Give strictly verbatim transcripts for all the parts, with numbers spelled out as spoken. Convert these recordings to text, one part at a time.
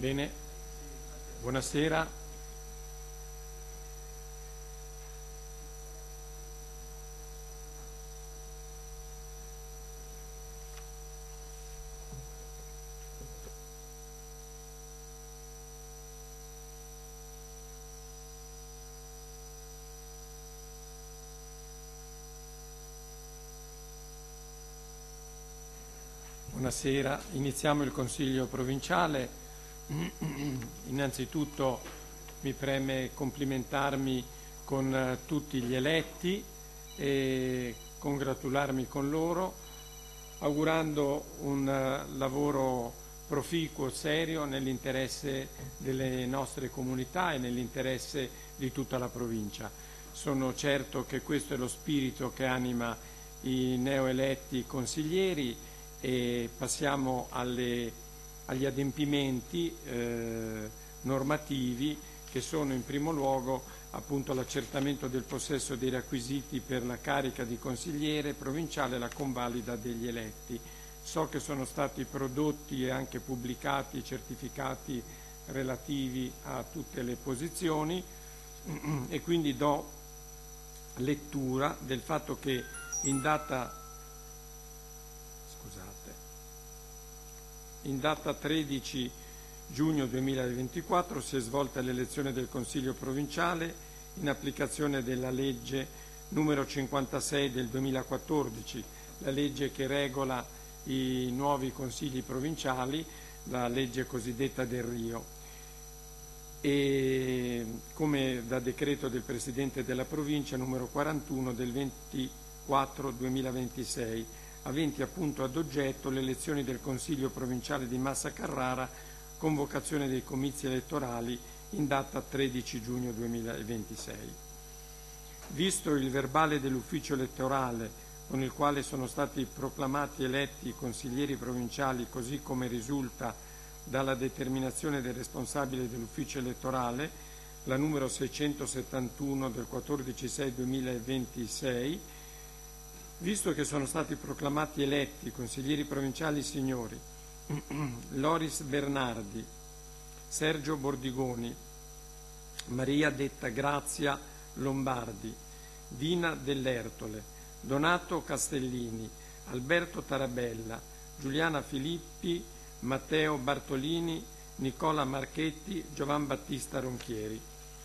Bene, buonasera. Buonasera, iniziamo il Consiglio provinciale. Innanzitutto mi preme complimentarmi con tutti gli eletti e congratularmi con loro, augurando un lavoro proficuo, serio, nell'interesse delle nostre comunità e nell'interesse di tutta la provincia. Sono certo che questo è lo spirito che anima i neoeletti consiglieri e passiamo alle, agli adempimenti eh, normativi, che sono in primo luogo appunto l'accertamento del possesso dei requisiti per la carica di consigliere provinciale e la convalida degli eletti. So che sono stati prodotti e anche pubblicati i certificati relativi a tutte le posizioni e quindi do lettura del fatto che in data In data tredici giugno duemilaventiquattro si è svolta l'elezione del Consiglio provinciale in applicazione della legge numero cinquantasei del duemilaquattordici, la legge che regola i nuovi consigli provinciali, la legge cosiddetta del Rio. E come da decreto del Presidente della Provincia numero quarantuno del ventiquattro duemilaventisei, aventi appunto ad oggetto le elezioni del Consiglio provinciale di Massa Carrara, convocazione dei comizi elettorali in data tredici giugno duemilaventisei. Visto il verbale dell'ufficio elettorale con il quale sono stati proclamati eletti i consiglieri provinciali, così come risulta dalla determinazione del responsabile dell'ufficio elettorale, la numero seicentosettantuno del quattordici sei duemilaventisei, visto che sono stati proclamati eletti consiglieri provinciali signori Loris Bernardi, Sergio Bordigoni, Maria detta Grazia Lombardi, Dina Dell'Ertole, Donato Castellini, Alberto Tarabella, Giuliana Filippi, Matteo Bartolini, Nicola Marchetti, Giovan Battista Ronchieri.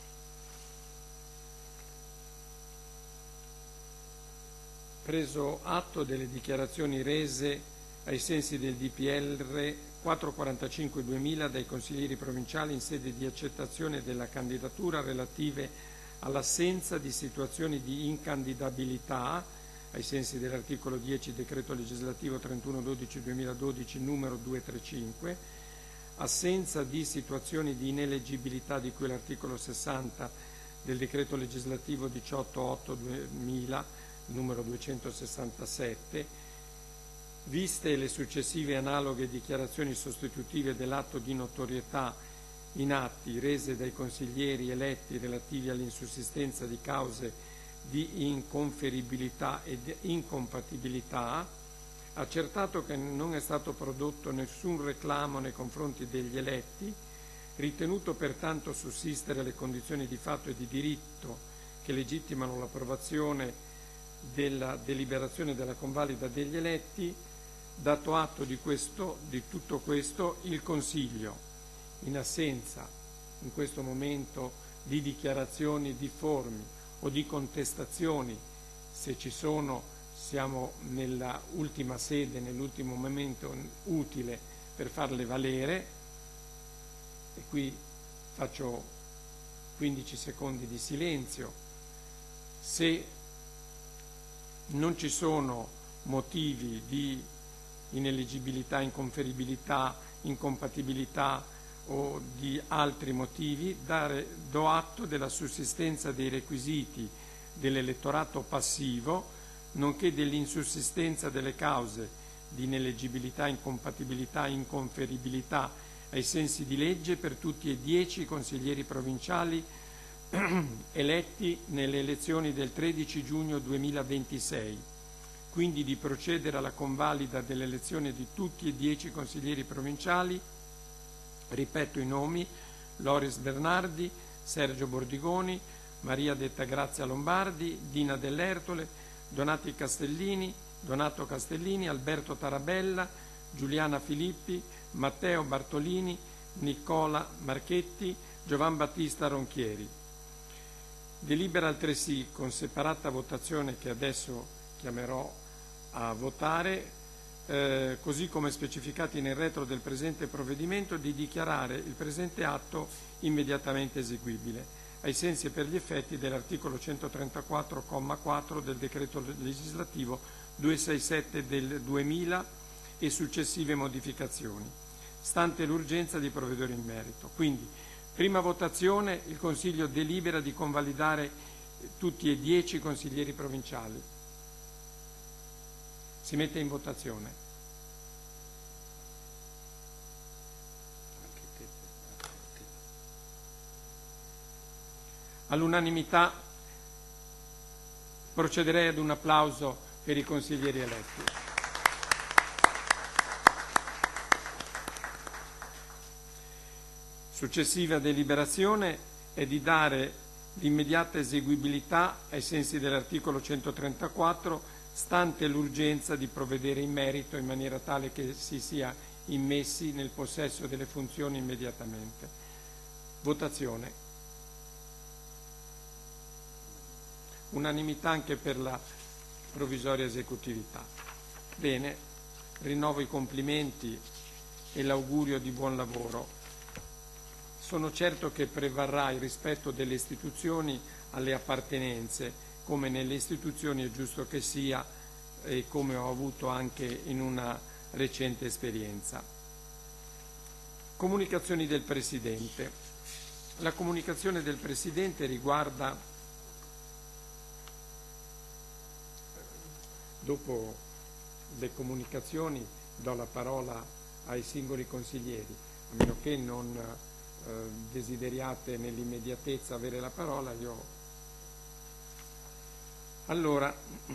Preso atto delle dichiarazioni rese ai sensi del D P R quattrocentoquarantacinque duemila dai consiglieri provinciali in sede di accettazione della candidatura relative all'assenza di situazioni di incandidabilità, ai sensi dell'articolo dieci decreto legislativo trentuno dodici duemiladodici numero duecentotrentacinque, assenza di situazioni di ineleggibilità di cui l'articolo sessanta del decreto legislativo diciotto otto duemila numero duecentosessantasette, viste le successive analoghe dichiarazioni sostitutive dell'atto di notorietà in atti rese dai consiglieri eletti relativi all'insussistenza di cause di inconferibilità ed incompatibilità, accertato che non è stato prodotto nessun reclamo nei confronti degli eletti, ritenuto pertanto sussistere le condizioni di fatto e di diritto che legittimano l'approvazione della deliberazione della convalida degli eletti, dato atto di, questo, di tutto questo, il Consiglio, in assenza in questo momento di dichiarazioni difformi o di contestazioni, se ci sono siamo nella ultima sede, nell'ultimo momento utile per farle valere, e qui faccio quindici secondi di silenzio. Se non ci sono motivi di ineleggibilità, inconferibilità, incompatibilità o di altri motivi, dare, do atto della sussistenza dei requisiti dell'elettorato passivo, nonché dell'insussistenza delle cause di ineleggibilità, incompatibilità, inconferibilità ai sensi di legge per tutti e dieci i consiglieri provinciali eletti nelle elezioni del tredici giugno duemilaventisei, quindi di procedere alla convalida dell'elezione di tutti e dieci consiglieri provinciali Ripeto i nomi: Loris Bernardi, Sergio Bordigoni, Maria detta Grazia Lombardi, Dina Dell'Ertole, Donati Castellini, Donato Castellini, Alberto Tarabella, Giuliana Filippi, Matteo Bartolini, Nicola Marchetti, Giovan Battista Ronchieri. Delibera altresì, con separata votazione che adesso chiamerò a votare, eh, così come specificati nel retro del presente provvedimento, di dichiarare il presente atto immediatamente eseguibile, ai sensi e per gli effetti dell'articolo centotrentaquattro, comma quattro del decreto legislativo duecentosessantasette del duemila e successive modificazioni, stante l'urgenza di provvedere in merito. Quindi, prima votazione: il Consiglio delibera di convalidare tutti e dieci i consiglieri provinciali. Si mette in votazione. All'unanimità procederei ad un applauso per i consiglieri eletti. Successiva deliberazione è di dare l'immediata eseguibilità ai sensi dell'articolo centotrentaquattro, stante l'urgenza di provvedere in merito in maniera tale che si sia immessi nel possesso delle funzioni immediatamente. Votazione. Unanimità anche per la provvisoria esecutività. Bene, rinnovo i complimenti e l'augurio di buon lavoro. Sono certo che prevarrà il rispetto delle istituzioni alle appartenenze, come nelle istituzioni è giusto che sia e come ho avuto anche in una recente esperienza. Comunicazioni del Presidente. La comunicazione del Presidente riguarda, dopo le comunicazioni do la parola ai singoli consiglieri, a meno che non eh, desideriate nell'immediatezza avere la parola. Io Allora,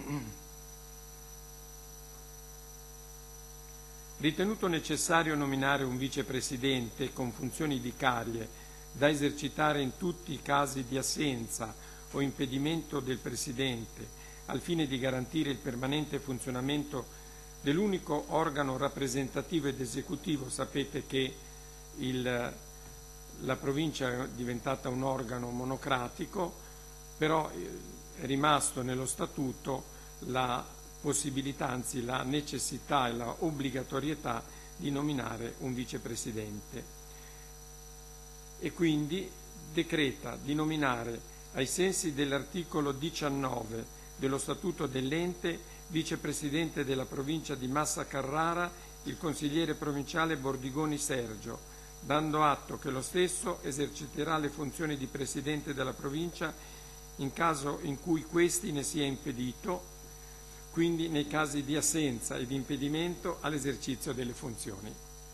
ritenuto necessario nominare un vicepresidente con funzioni vicarie da esercitare in tutti i casi di assenza o impedimento del Presidente, al fine di garantire il permanente funzionamento dell'unico organo rappresentativo ed esecutivo. Sapete che il, la provincia è diventata un organo monocratico, però è rimasto nello statuto la possibilità, anzi la necessità e la obbligatorietà di nominare un vicepresidente, e quindi decreta di nominare, ai sensi dell'articolo diciannove dello statuto dell'ente, vicepresidente della provincia di Massa Carrara il consigliere provinciale Bordigoni Sergio, dando atto che lo stesso eserciterà le funzioni di presidente della provincia in caso in cui questi ne sia impedito, quindi nei casi di assenza e di impedimento all'esercizio delle funzioni.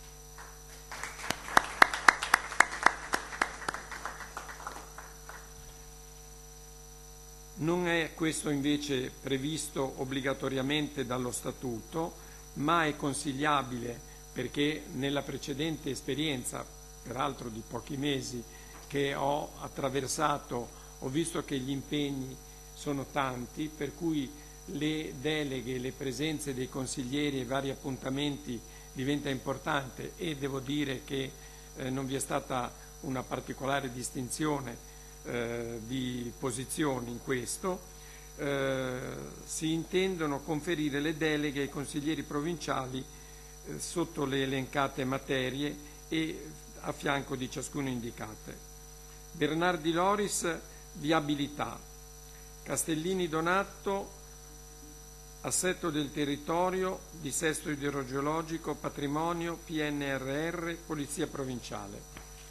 Non è questo invece previsto obbligatoriamente dallo Statuto, ma è consigliabile, perché nella precedente esperienza, peraltro di pochi mesi, che ho attraversato, ho visto che gli impegni sono tanti, per cui le deleghe, le presenze dei consiglieri ai vari appuntamenti diventa importante, e devo dire che eh, non vi è stata una particolare distinzione eh, di posizioni in questo. Eh, si intendono conferire le deleghe ai consiglieri provinciali eh, sotto le elencate materie e a fianco di ciascuno indicate. Bernardi Loris, viabilità; Castellini Donato, assetto del territorio, dissesto idrogeologico, patrimonio, P N R R, Polizia Provinciale;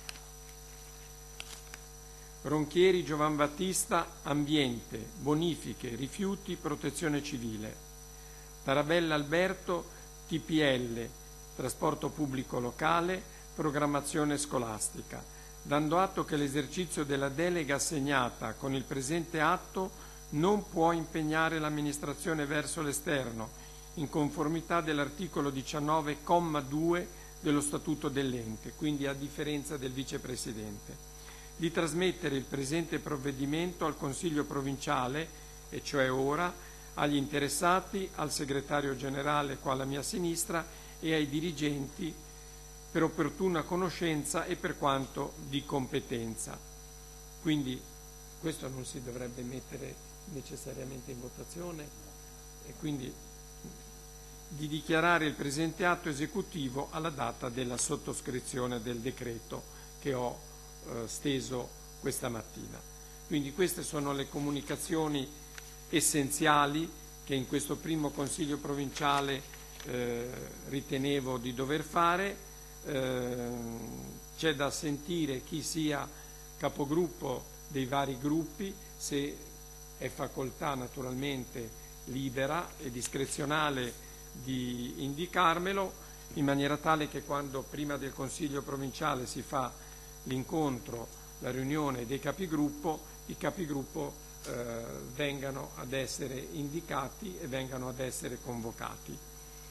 Ronchieri Giovan Battista, ambiente, bonifiche, rifiuti, protezione civile; Tarabella Alberto, T P L, trasporto pubblico locale, programmazione scolastica, dando atto che l'esercizio della delega assegnata con il presente atto non può impegnare l'amministrazione verso l'esterno, in conformità dell'articolo diciannove, comma due dello Statuto dell'ente, quindi a differenza del Vicepresidente, di trasmettere il presente provvedimento al Consiglio provinciale, e cioè ora, agli interessati, al Segretario Generale qua alla mia sinistra e ai dirigenti per opportuna conoscenza e per quanto di competenza. Quindi questo non si dovrebbe mettere necessariamente in votazione, e quindi di dichiarare il presente atto esecutivo alla data della sottoscrizione del decreto che ho eh, steso questa mattina. Quindi queste sono le comunicazioni essenziali che in questo primo Consiglio provinciale eh, ritenevo di dover fare. Eh, c'è da sentire chi sia capogruppo dei vari gruppi, se è facoltà naturalmente libera e discrezionale di indicarmelo, in maniera tale che quando prima del Consiglio provinciale si fa l'incontro, la riunione dei capigruppo, i capigruppo eh, vengano ad essere indicati e vengano ad essere convocati.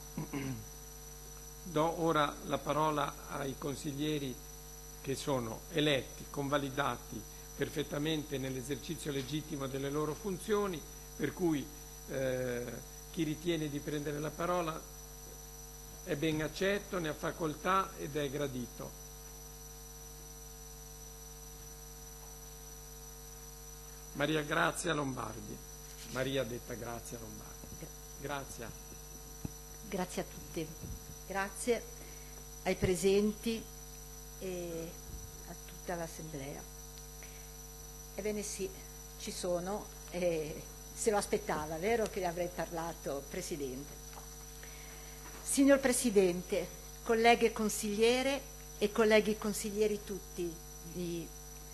Do ora la parola ai consiglieri che sono eletti, convalidati perfettamente nell'esercizio legittimo delle loro funzioni, per cui eh, chi ritiene di prendere la parola è ben accetto, ne ha facoltà ed è gradito. Maria Grazia Lombardi. Maria detta Grazia Lombardi. Grazia. Grazie a tutti. Grazie ai presenti e a tutta l'Assemblea. Ebbene sì, ci sono, e se lo aspettava, vero che avrei parlato, Presidente. Signor Presidente, colleghe consigliere e colleghi consiglieri tutti di,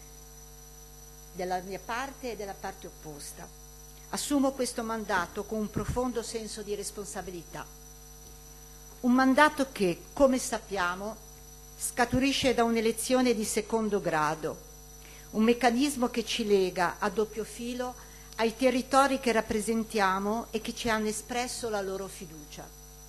della mia parte e della parte opposta, assumo questo mandato con un profondo senso di responsabilità. Un mandato che, come sappiamo, scaturisce da un'elezione di secondo grado, un meccanismo che ci lega a doppio filo ai territori che rappresentiamo e che ci hanno espresso la loro fiducia.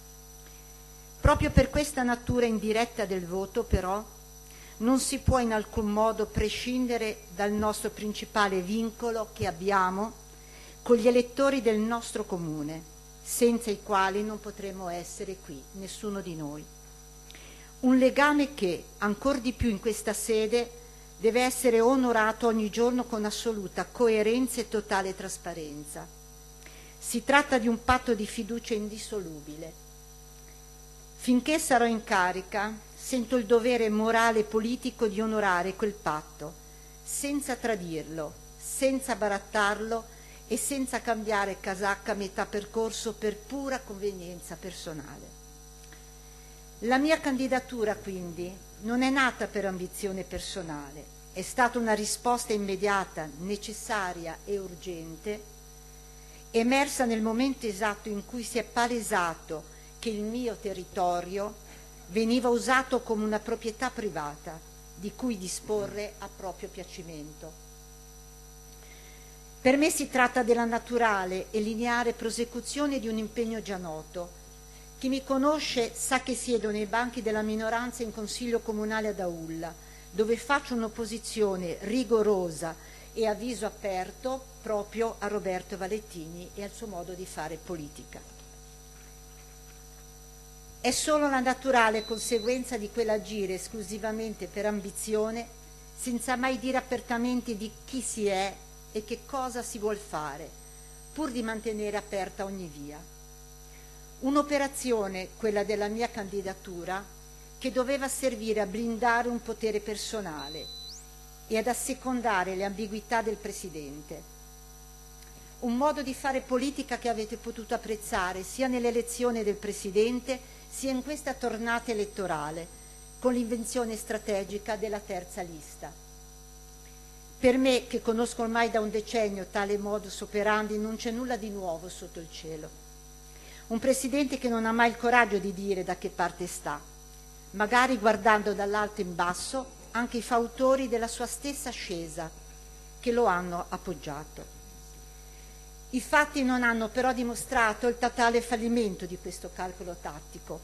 Proprio per questa natura indiretta del voto, però, non si può in alcun modo prescindere dal nostro principale vincolo che abbiamo con gli elettori del nostro comune, senza i quali non potremmo essere qui, nessuno di noi. Un legame che, ancor di più in questa sede, deve essere onorato ogni giorno con assoluta coerenza e totale trasparenza. Si tratta di un patto di fiducia indissolubile. Finché sarò in carica, sento il dovere morale e politico di onorare quel patto, senza tradirlo, senza barattarlo e senza cambiare casacca a metà percorso per pura convenienza personale. La mia candidatura, quindi, non è nata per ambizione personale, è stata una risposta immediata, necessaria e urgente, emersa nel momento esatto in cui si è palesato che il mio territorio veniva usato come una proprietà privata di cui disporre a proprio piacimento. Per me si tratta della naturale e lineare prosecuzione di un impegno già noto. Chi mi conosce sa che siedo nei banchi della minoranza in Consiglio Comunale ad Aulla, dove faccio un'opposizione rigorosa e a viso aperto proprio a Roberto Valettini e al suo modo di fare politica. È solo la naturale conseguenza di quell'agire esclusivamente per ambizione, senza mai dire apertamente di chi si è e che cosa si vuol fare, pur di mantenere aperta ogni via. Un'operazione, quella della mia candidatura, che doveva servire a blindare un potere personale e ad assecondare le ambiguità del Presidente. Un modo di fare politica che avete potuto apprezzare sia nell'elezione del Presidente sia in questa tornata elettorale, con l'invenzione strategica della terza lista. Per me, che conosco ormai da un decennio tale modus operandi, non c'è nulla di nuovo sotto il cielo. Un Presidente che non ha mai il coraggio di dire da che parte sta, magari guardando dall'alto in basso anche i fautori della sua stessa ascesa che lo hanno appoggiato. I fatti non hanno però dimostrato il totale fallimento di questo calcolo tattico.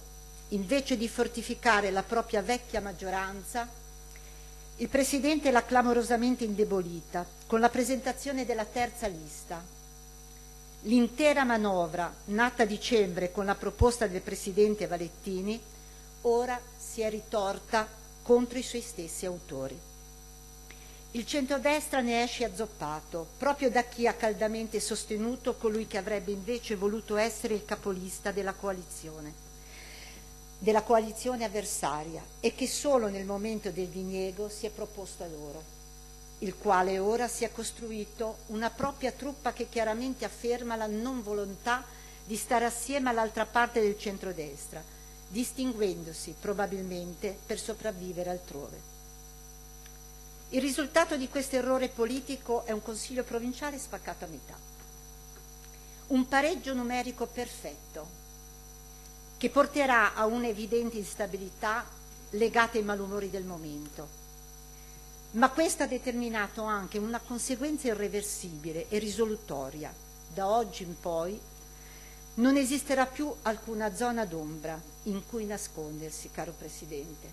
invece di fortificare la propria vecchia maggioranza, il Presidente l'ha clamorosamente indebolita con la presentazione della terza lista. L'intera manovra, nata a dicembre con la proposta del Presidente Valettini, ora si è ritorta contro i suoi stessi autori. Il centrodestra ne esce azzoppato, proprio da chi ha caldamente sostenuto colui che avrebbe invece voluto essere il capolista della coalizione, della coalizione avversaria, e che solo nel momento del diniego si è proposto a loro, il quale ora si è costruito una propria truppa che chiaramente afferma la non volontà di stare assieme all'altra parte del centrodestra, distinguendosi probabilmente per sopravvivere altrove. Il risultato di questo errore politico è un Consiglio provinciale spaccato a metà, un pareggio numerico perfetto che porterà a un'evidente instabilità legata ai malumori del momento. Ma questo ha determinato anche una conseguenza irreversibile e risolutoria. Da oggi in poi non esisterà più alcuna zona d'ombra in cui nascondersi, caro Presidente.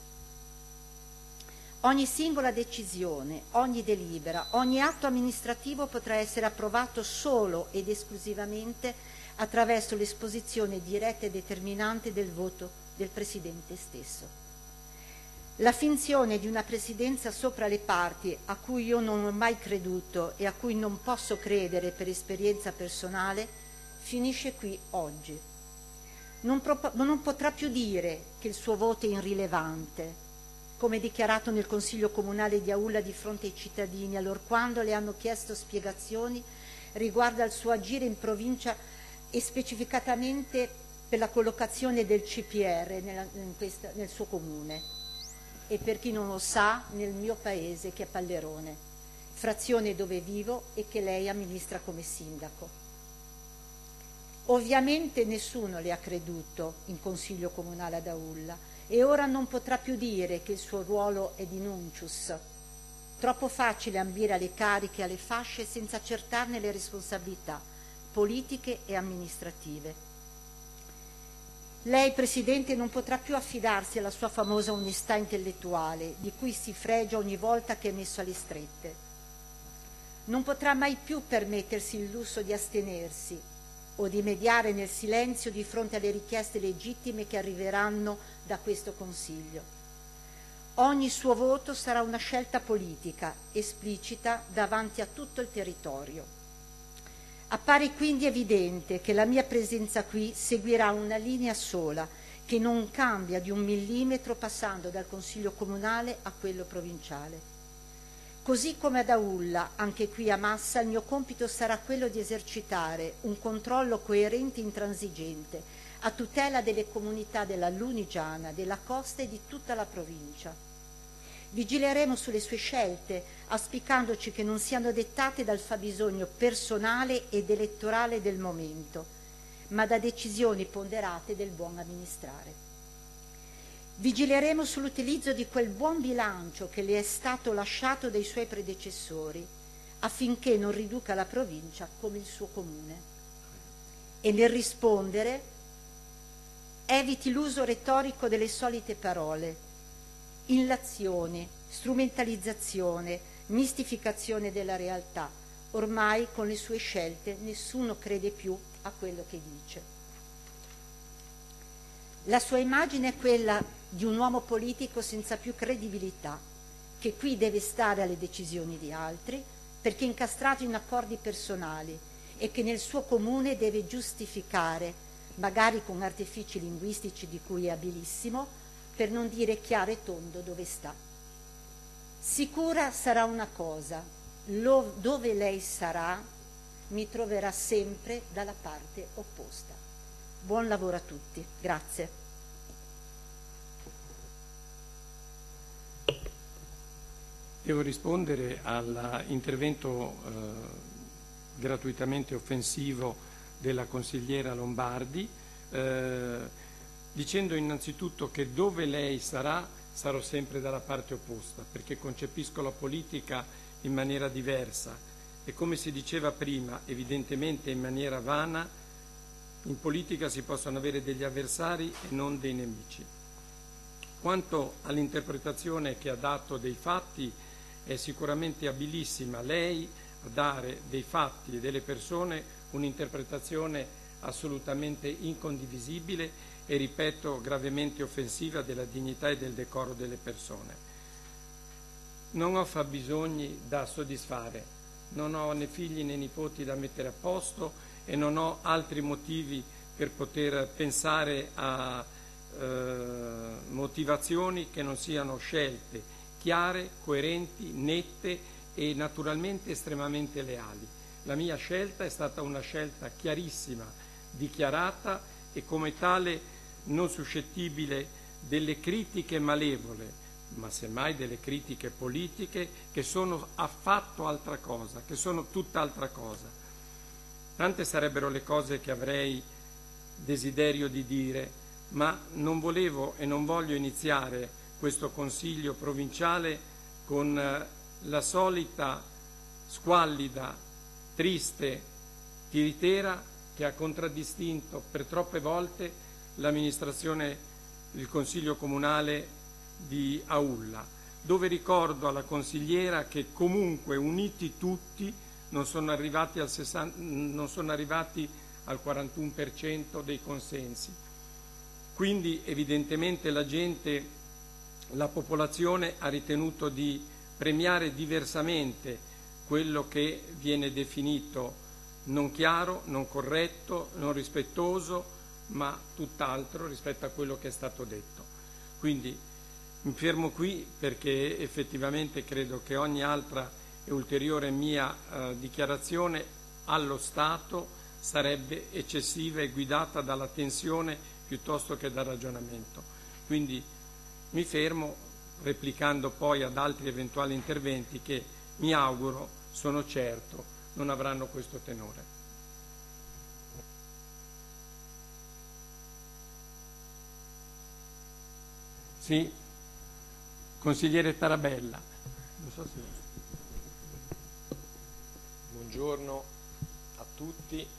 Ogni singola decisione, ogni delibera, ogni atto amministrativo potrà essere approvato solo ed esclusivamente attraverso l'esposizione diretta e determinante del voto del Presidente stesso. La finzione di una presidenza sopra le parti, a cui io non ho mai creduto e a cui non posso credere per esperienza personale, finisce qui oggi. Non, non potrà più dire che il suo voto è irrilevante, come dichiarato nel Consiglio Comunale di Aulla di fronte ai cittadini, allorquando le hanno chiesto spiegazioni riguardo al suo agire in provincia e specificatamente per la collocazione del C P R nella, in questa, nel suo comune. E per chi non lo sa, nel mio paese, che è Pallerone, frazione dove vivo e che lei amministra come sindaco. Ovviamente nessuno le ha creduto in Consiglio Comunale ad Aulla e ora non potrà più dire che il suo ruolo è di nuncius. Troppo facile ambire alle cariche e alle fasce senza accertarne le responsabilità politiche e amministrative. Lei, Presidente, non potrà più affidarsi alla sua famosa onestà intellettuale, di cui si fregia ogni volta che è messo alle strette. Non potrà mai più permettersi il lusso di astenersi o di mediare nel silenzio di fronte alle richieste legittime che arriveranno da questo Consiglio. Ogni suo voto sarà una scelta politica, esplicita davanti a tutto il territorio. Appare quindi evidente che la mia presenza qui seguirà una linea sola, che non cambia di un millimetro passando dal Consiglio Comunale a quello provinciale. Così come ad Aulla, anche qui a Massa, il mio compito sarà quello di esercitare un controllo coerente e intransigente a tutela delle comunità della Lunigiana, della Costa e di tutta la provincia. Vigileremo sulle sue scelte, auspicandoci che non siano dettate dal fabbisogno personale ed elettorale del momento, ma da decisioni ponderate del buon amministrare. Vigileremo sull'utilizzo di quel buon bilancio che le è stato lasciato dai suoi predecessori, affinché non riduca la provincia come il suo comune. E nel rispondere eviti l'uso retorico delle solite parole, illazioni, strumentalizzazione, mistificazione della realtà. Ormai con le sue scelte nessuno crede più a quello che dice. La sua immagine è quella di un uomo politico senza più credibilità, che qui deve stare alle decisioni di altri perché incastrato in accordi personali e che nel suo comune deve giustificare, magari con artifici linguistici di cui è abilissimo, per non dire chiaro e tondo dove sta. Sicura sarà una cosa: lo, dove lei sarà, mi troverà sempre dalla parte opposta. Buon lavoro a tutti. Grazie. Devo rispondere all'intervento eh, gratuitamente offensivo della consigliera Lombardi, eh, dicendo innanzitutto che dove lei sarà, sarò sempre dalla parte opposta, perché concepisco la politica in maniera diversa e, come si diceva prima, evidentemente in maniera vana, In politica si possono avere degli avversari e non dei nemici. Quanto all'interpretazione che ha dato dei fatti, è sicuramente abilissima lei a dare dei fatti e delle persone un'interpretazione assolutamente incondivisibile e, ripeto, gravemente offensiva della dignità e del decoro delle persone. Non ho fabbisogni da soddisfare, non ho né figli né nipoti da mettere a posto e non ho altri motivi per poter pensare a eh, motivazioni che non siano scelte chiare, coerenti, nette e naturalmente estremamente leali. La mia scelta è stata una scelta chiarissima, dichiarata e come tale non suscettibile delle critiche malevole, ma semmai delle critiche politiche che sono affatto altra cosa, che sono tutt'altra cosa. Tante sarebbero le cose che avrei desiderio di dire, ma non volevo e non voglio iniziare questo Consiglio provinciale con la solita squallida, triste tiritera che ha contraddistinto per troppe volte l'amministrazione, il Consiglio Comunale di Aulla, dove ricordo alla consigliera che comunque uniti tutti non sono arrivati al, sessanta, non sono arrivati al quarantuno per cento dei consensi. Quindi evidentemente la gente, la popolazione ha ritenuto di premiare diversamente quello che viene definito non chiaro, non corretto, non rispettoso, ma tutt'altro rispetto a quello che è stato detto. Quindi mi fermo qui perché effettivamente credo che ogni altra e ulteriore mia eh, dichiarazione allo Stato sarebbe eccessiva e guidata dalla tensione piuttosto che dal ragionamento. Quindi mi fermo, replicando poi ad altri eventuali interventi che mi auguro, sono certo, non avranno questo tenore. Sì, consigliere Tarabella. Non so se... Buongiorno a tutti.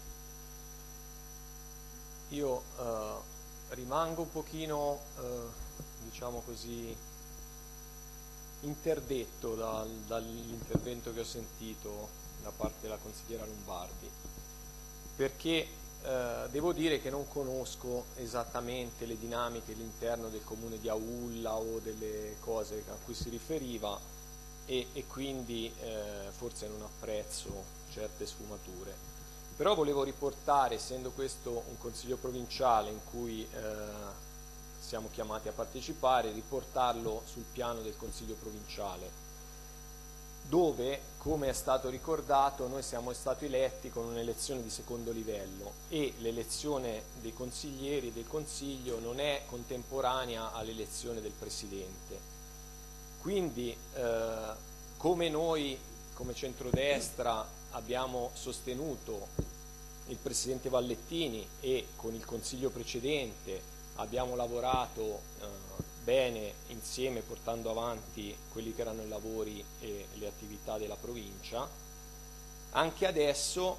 Io eh, rimango un pochino, eh, diciamo così, interdetto dal, dall'intervento che ho sentito da parte della consigliera Lombardi, perché eh, devo dire che non conosco esattamente le dinamiche all'interno del comune di Aulla o delle cose a cui si riferiva e, e quindi eh, forse non apprezzo certe sfumature. Però volevo riportare, essendo questo un consiglio provinciale in cui eh, siamo chiamati a partecipare, riportarlo sul piano del consiglio provinciale, dove, come è stato ricordato, noi siamo stati eletti con un'elezione di secondo livello e l'elezione dei consiglieri del consiglio non è contemporanea all'elezione del presidente. Quindi eh, come noi, come centrodestra, abbiamo sostenuto il presidente Vallettini e con il consiglio precedente abbiamo lavorato eh, bene insieme portando avanti quelli che erano i lavori e le attività della provincia, anche adesso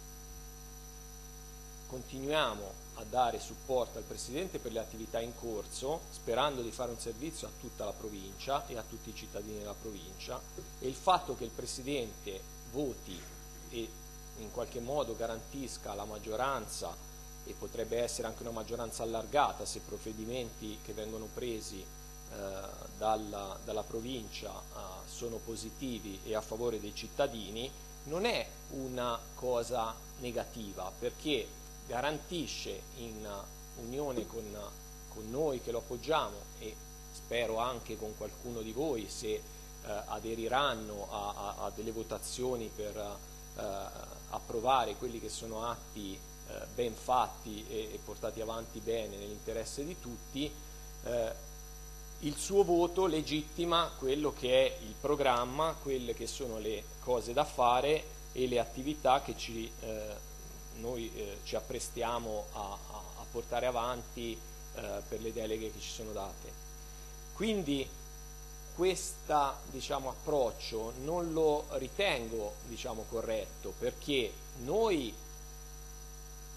continuiamo a dare supporto al Presidente per le attività in corso, sperando di fare un servizio a tutta la provincia e a tutti i cittadini della provincia, e il fatto che il Presidente voti e in qualche modo garantisca la maggioranza, e potrebbe essere anche una maggioranza allargata se provvedimenti che vengono presi eh, dalla, dalla provincia eh, sono positivi e a favore dei cittadini, non è una cosa negativa, perché garantisce in unione con, con noi che lo appoggiamo e spero anche con qualcuno di voi se eh, aderiranno a, a, a delle votazioni per eh, approvare quelli che sono atti eh, ben fatti e, e portati avanti bene nell'interesse di tutti, eh, il suo voto legittima quello che è il programma, quelle che sono le cose da fare e le attività che ci, eh, noi eh, ci apprestiamo a, a, a portare avanti eh, per le deleghe che ci sono date. Quindi questo diciamo, approccio non lo ritengo diciamo, corretto, perché noi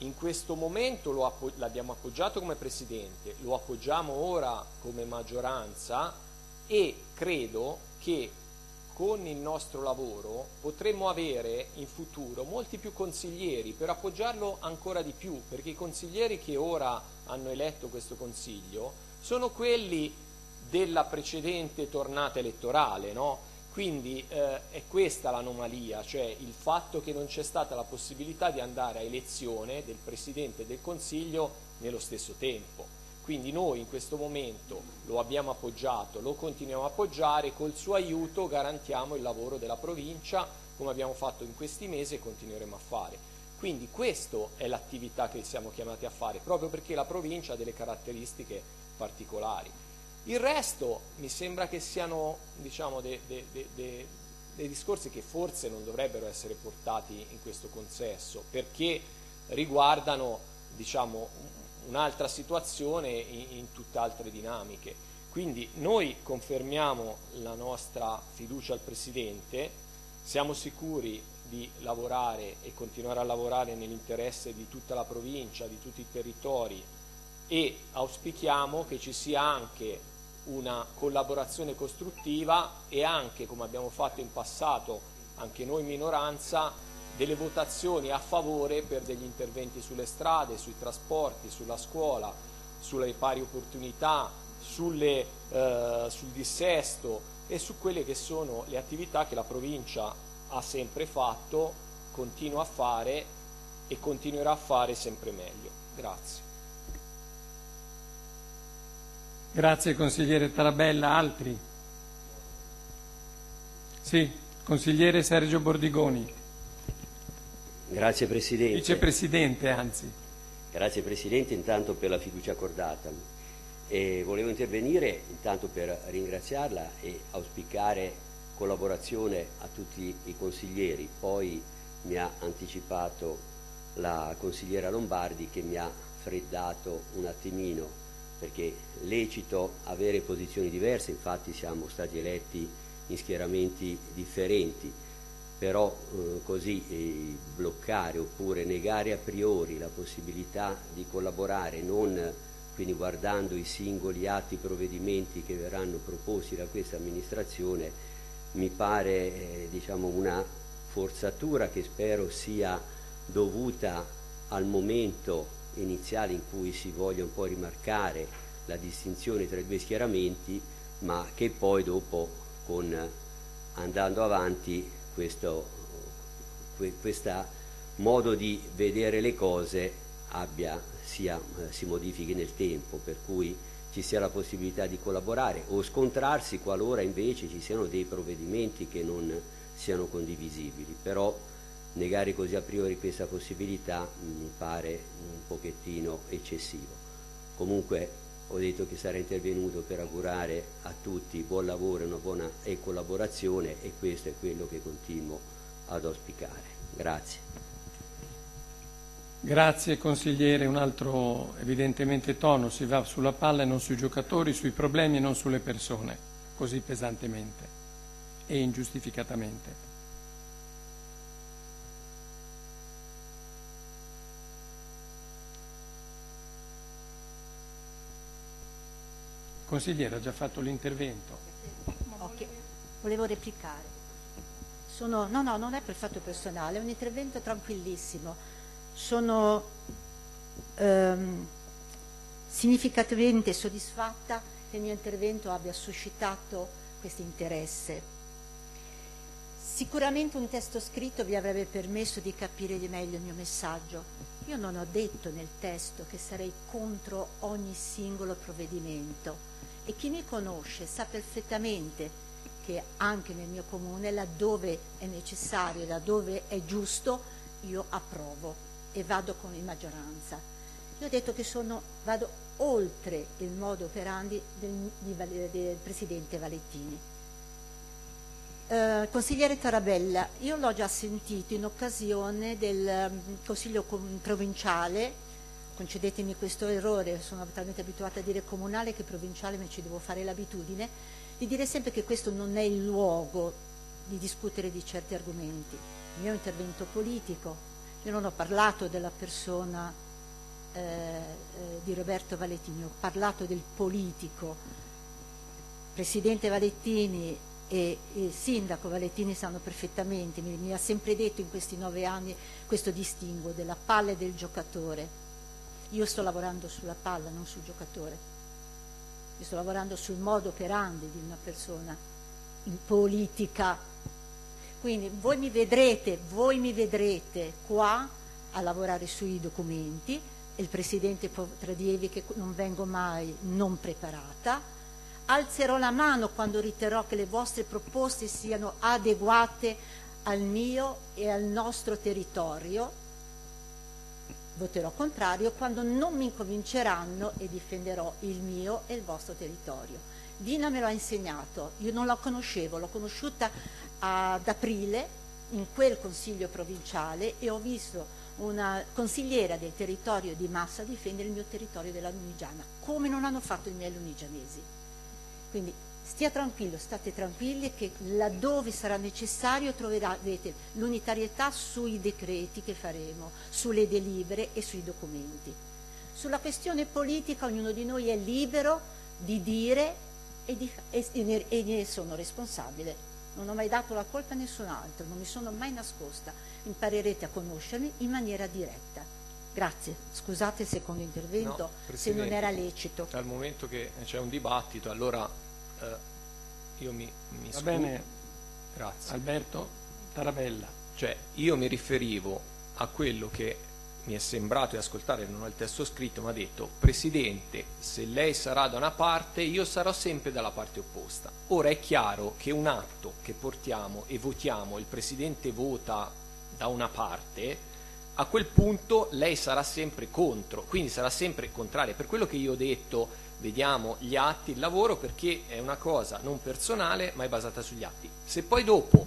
In questo momento lo appo- l'abbiamo appoggiato come Presidente, lo appoggiamo ora come maggioranza e credo che con il nostro lavoro potremmo avere in futuro molti più consiglieri per appoggiarlo ancora di più, perché i consiglieri che ora hanno eletto questo Consiglio sono quelli della precedente tornata elettorale, no? Quindi eh, è questa l'anomalia, cioè il fatto che non c'è stata la possibilità di andare a elezione del Presidente del Consiglio nello stesso tempo. Quindi noi in questo momento lo abbiamo appoggiato, lo continuiamo a appoggiare, col suo aiuto garantiamo il lavoro della provincia come abbiamo fatto in questi mesi e continueremo a fare. Quindi questa è l'attività che siamo chiamati a fare, proprio perché la provincia ha delle caratteristiche particolari. Il resto mi sembra che siano, diciamo, dei de, de, de, de discorsi che forse non dovrebbero essere portati in questo consesso, perché riguardano, diciamo, un'altra situazione in, in tutt'altre dinamiche. Quindi noi confermiamo la nostra fiducia al Presidente, siamo sicuri di lavorare e continuare a lavorare nell'interesse di tutta la provincia, di tutti i territori, e auspichiamo che ci sia anche una collaborazione costruttiva e anche, come abbiamo fatto in passato, anche noi minoranza, delle votazioni a favore per degli interventi sulle strade, sui trasporti, sulla scuola, sulle pari opportunità, sulle, eh, sul dissesto e su quelle che sono le attività che la provincia ha sempre fatto, continua a fare e continuerà a fare sempre meglio. Grazie. Grazie consigliere Tarabella. Altri? Sì, consigliere Sergio Bordigoni. Grazie Presidente. Vicepresidente, anzi. Grazie Presidente intanto per la fiducia accordata. E volevo intervenire intanto per ringraziarla e auspicare collaborazione a tutti i consiglieri. Poi mi ha anticipato la consigliera Lombardi che mi ha freddato un attimino, perché lecito avere posizioni diverse, infatti siamo stati eletti in schieramenti differenti, però eh, così eh, bloccare oppure negare a priori la possibilità di collaborare, non quindi guardando i singoli atti, provvedimenti che verranno proposti da questa amministrazione, mi pare eh, diciamo una forzatura che spero sia dovuta al momento iniziale in cui si voglia un po' rimarcare la distinzione tra i due schieramenti, ma che poi dopo, con, andando avanti, questo que, questa modo di vedere le cose abbia, sia, eh, si modifichi nel tempo, per cui ci sia la possibilità di collaborare o scontrarsi qualora invece ci siano dei provvedimenti che non siano condivisibili, però negare così a priori questa possibilità mi pare un pochettino eccessivo. Comunque ho detto che sarei intervenuto per augurare a tutti buon lavoro e una buona e collaborazione, e questo è quello che continuo ad auspicare. Grazie. Grazie consigliere. Un altro evidentemente tono, si va sulla palla e non sui giocatori, sui problemi e non sulle persone, così pesantemente e ingiustificatamente. Consigliere, ha già fatto l'intervento. Okay. Volevo replicare. Sono, no, no, non è per fatto personale, è un intervento tranquillissimo. Sono ehm, significativamente soddisfatta che il mio intervento abbia suscitato questo interesse. Sicuramente un testo scritto vi avrebbe permesso di capire di meglio il mio messaggio. Io non ho detto nel testo che sarei contro ogni singolo provvedimento, e chi mi conosce sa perfettamente che anche nel mio comune, laddove è necessario, laddove è giusto, io approvo e vado con in maggioranza. Io ho detto che sono, vado oltre il modo operandi del, di, del Presidente Valettini. Eh, consigliere Tarabella, io l'ho già sentito in occasione del um, Consiglio provinciale, concedetemi questo errore, sono talmente abituata a dire comunale che provinciale mi ci devo fare l'abitudine, di dire sempre che questo non è il luogo di discutere di certi argomenti. Il mio intervento politico Io non ho parlato della persona eh, eh, di Roberto Valettini, ho parlato del politico. Presidente Valettini e il sindaco Valettini sanno perfettamente, mi, mi ha sempre detto in questi nove anni questo distinguo della palla e del giocatore. Io sto lavorando sulla palla, non sul giocatore. Io sto lavorando sul modo operandi di una persona in politica. Quindi voi mi vedrete, voi mi vedrete qua a lavorare sui documenti, e il Presidente potrà dirvi che non vengo mai non preparata. Alzerò la mano quando riterrò che le vostre proposte siano adeguate al mio e al nostro territorio. Voterò contrario quando non mi incominceranno e difenderò il mio e il vostro territorio. Dina me lo ha insegnato, io non la conoscevo, l'ho conosciuta ad aprile in quel consiglio provinciale e ho visto una consigliera del territorio di Massa difendere il mio territorio della Lunigiana, come non hanno fatto i miei lunigianesi. Quindi stia tranquillo, state tranquilli che laddove sarà necessario troverete l'unitarietà sui decreti che faremo, sulle delibere e sui documenti. Sulla questione politica ognuno di noi è libero di dire e, di, e, e ne sono responsabile. Non ho mai dato la colpa a nessun altro, non mi sono mai nascosta. Imparerete a conoscermi in maniera diretta. Grazie, scusate il secondo intervento, no, se non era lecito. Dal momento che c'è un dibattito, allora eh, io mi, mi Va scuso. bene, grazie. Alberto Tarabella. Cioè, io mi riferivo a quello che mi è sembrato di ascoltare, non ho il testo scritto, ma ha detto: Presidente, se lei sarà da una parte, io sarò sempre dalla parte opposta. Ora è chiaro che un atto che portiamo e votiamo, il Presidente vota da una parte, a quel punto lei sarà sempre contro, quindi sarà sempre contraria. Per quello che io ho detto, vediamo gli atti, il lavoro, perché è una cosa non personale ma è basata sugli atti. Se poi dopo